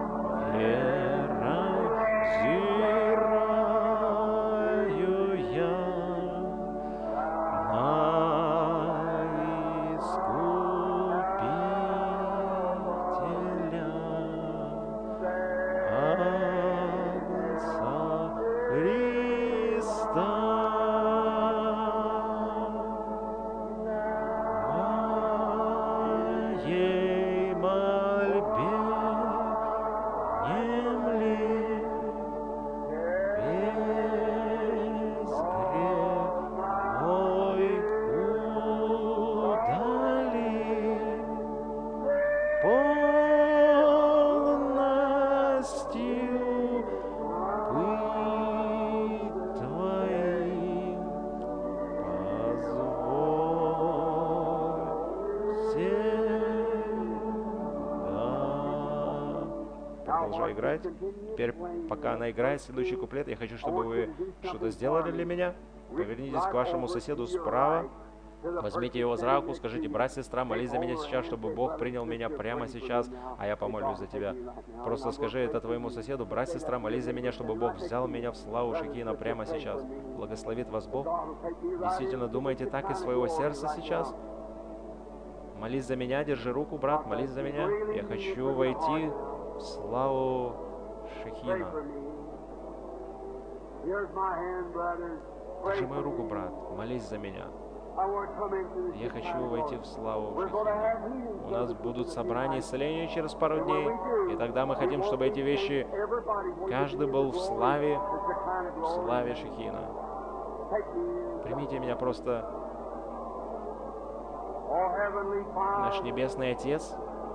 Speaker 1: Верой взираю я на Искупителя Агнца Христа. Моей мольбе внемли, весь грех мой удали, полностью быть Твоим позволь всегда. Продолжай играть. Теперь, пока она играет следующий куплет, я хочу, чтобы вы что-то сделали для меня. Повернитесь к вашему соседу справа, возьмите его за руку, скажите: брат, сестра, молись за меня сейчас, чтобы Бог принял меня прямо сейчас, а я помолюсь за тебя. Просто скажи это твоему соседу: брат, сестра, молись за меня, чтобы Бог взял меня в славу Шекина прямо сейчас. Благословит вас Бог. Действительно, думаете так из своего сердца сейчас? Молись за меня, держи руку, брат, молись за меня. Я хочу войти в славу Шекина. Держи мою руку, брат, молись за меня. Я хочу войти в славу Шекина. У нас будут собрания исцеления через пару дней, и тогда мы хотим, чтобы эти вещи, каждый был в славе Шекина. Примите меня просто. Наш Небесный Отец,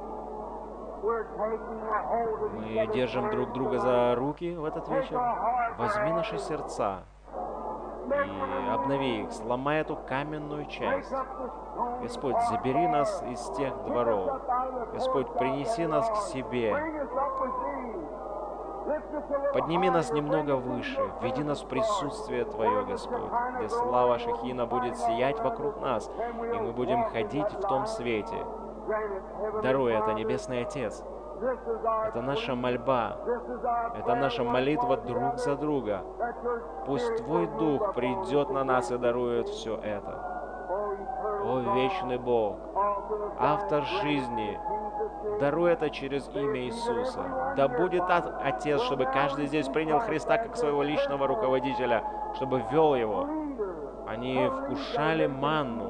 Speaker 1: мы держим друг друга за руки в этот вечер. Возьми наши сердца и обнови их, сломай эту каменную часть. Господь, забери нас из тех дворов. Господь, принеси нас к себе. Подними нас немного выше, введи нас в присутствие Твое, Господь, где слава Шекина будет сиять вокруг нас, и мы будем ходить в том свете. Даруй это, Небесный Отец. Это наша мольба, это наша молитва друг за друга. Пусть Твой Дух придет на нас и дарует все это. О, вечный Бог, автор жизни, даруй это через имя Иисуса. Да будет Отец, чтобы каждый здесь принял Христа как своего личного руководителя, чтобы вел его. Они вкушали манну.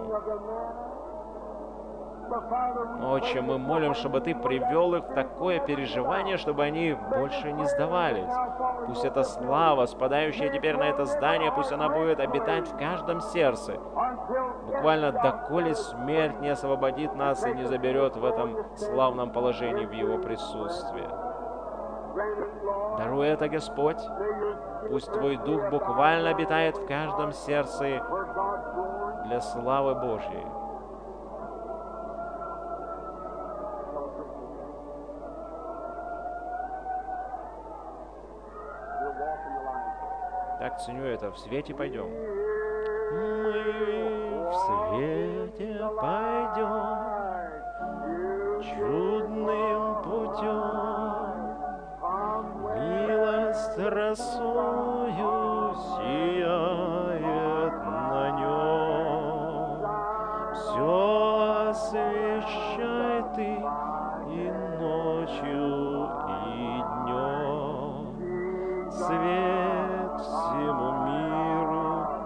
Speaker 1: Отче, мы молим, чтобы Ты привел их в такое переживание, чтобы они больше не сдавались. Пусть эта слава, спадающая теперь на это здание, пусть она будет обитать в каждом сердце. Буквально доколе смерть не освободит нас и не заберет в этом славном положении в Его присутствии. Даруй это, Господь. Пусть Твой Дух буквально обитает в каждом сердце для славы Божьей. Так ценю это. В свете пойдем. Мы в свете пойдем. чудным путем. Милость росою сияет на нем. Все освещай ты и ночью, и днем. Свет всему миру,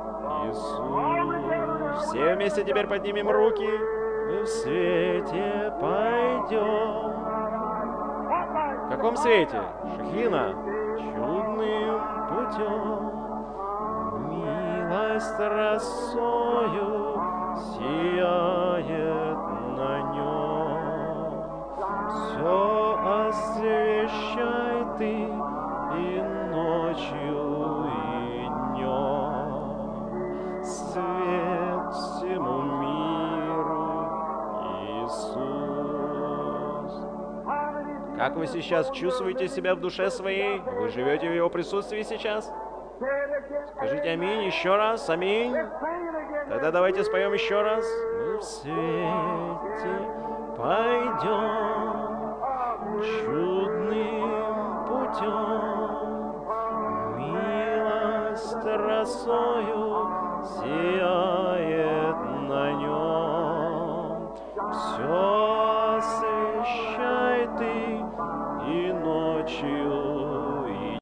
Speaker 1: Иисус. Все вместе теперь поднимем руки. Мы в свете пойдем. В каком свете? Шхина. Чудным путем. Милость росою сияет на нем. Все освещай ты и ночью, и днем. Свет всему миру, Иисус. Как вы сейчас чувствуете себя в душе своей? Вы живете в Его присутствии сейчас? Скажите аминь еще раз, аминь. Тогда давайте споем еще раз. Мы в свете пойдем чудным путем. Милость росою сияет на нем. Все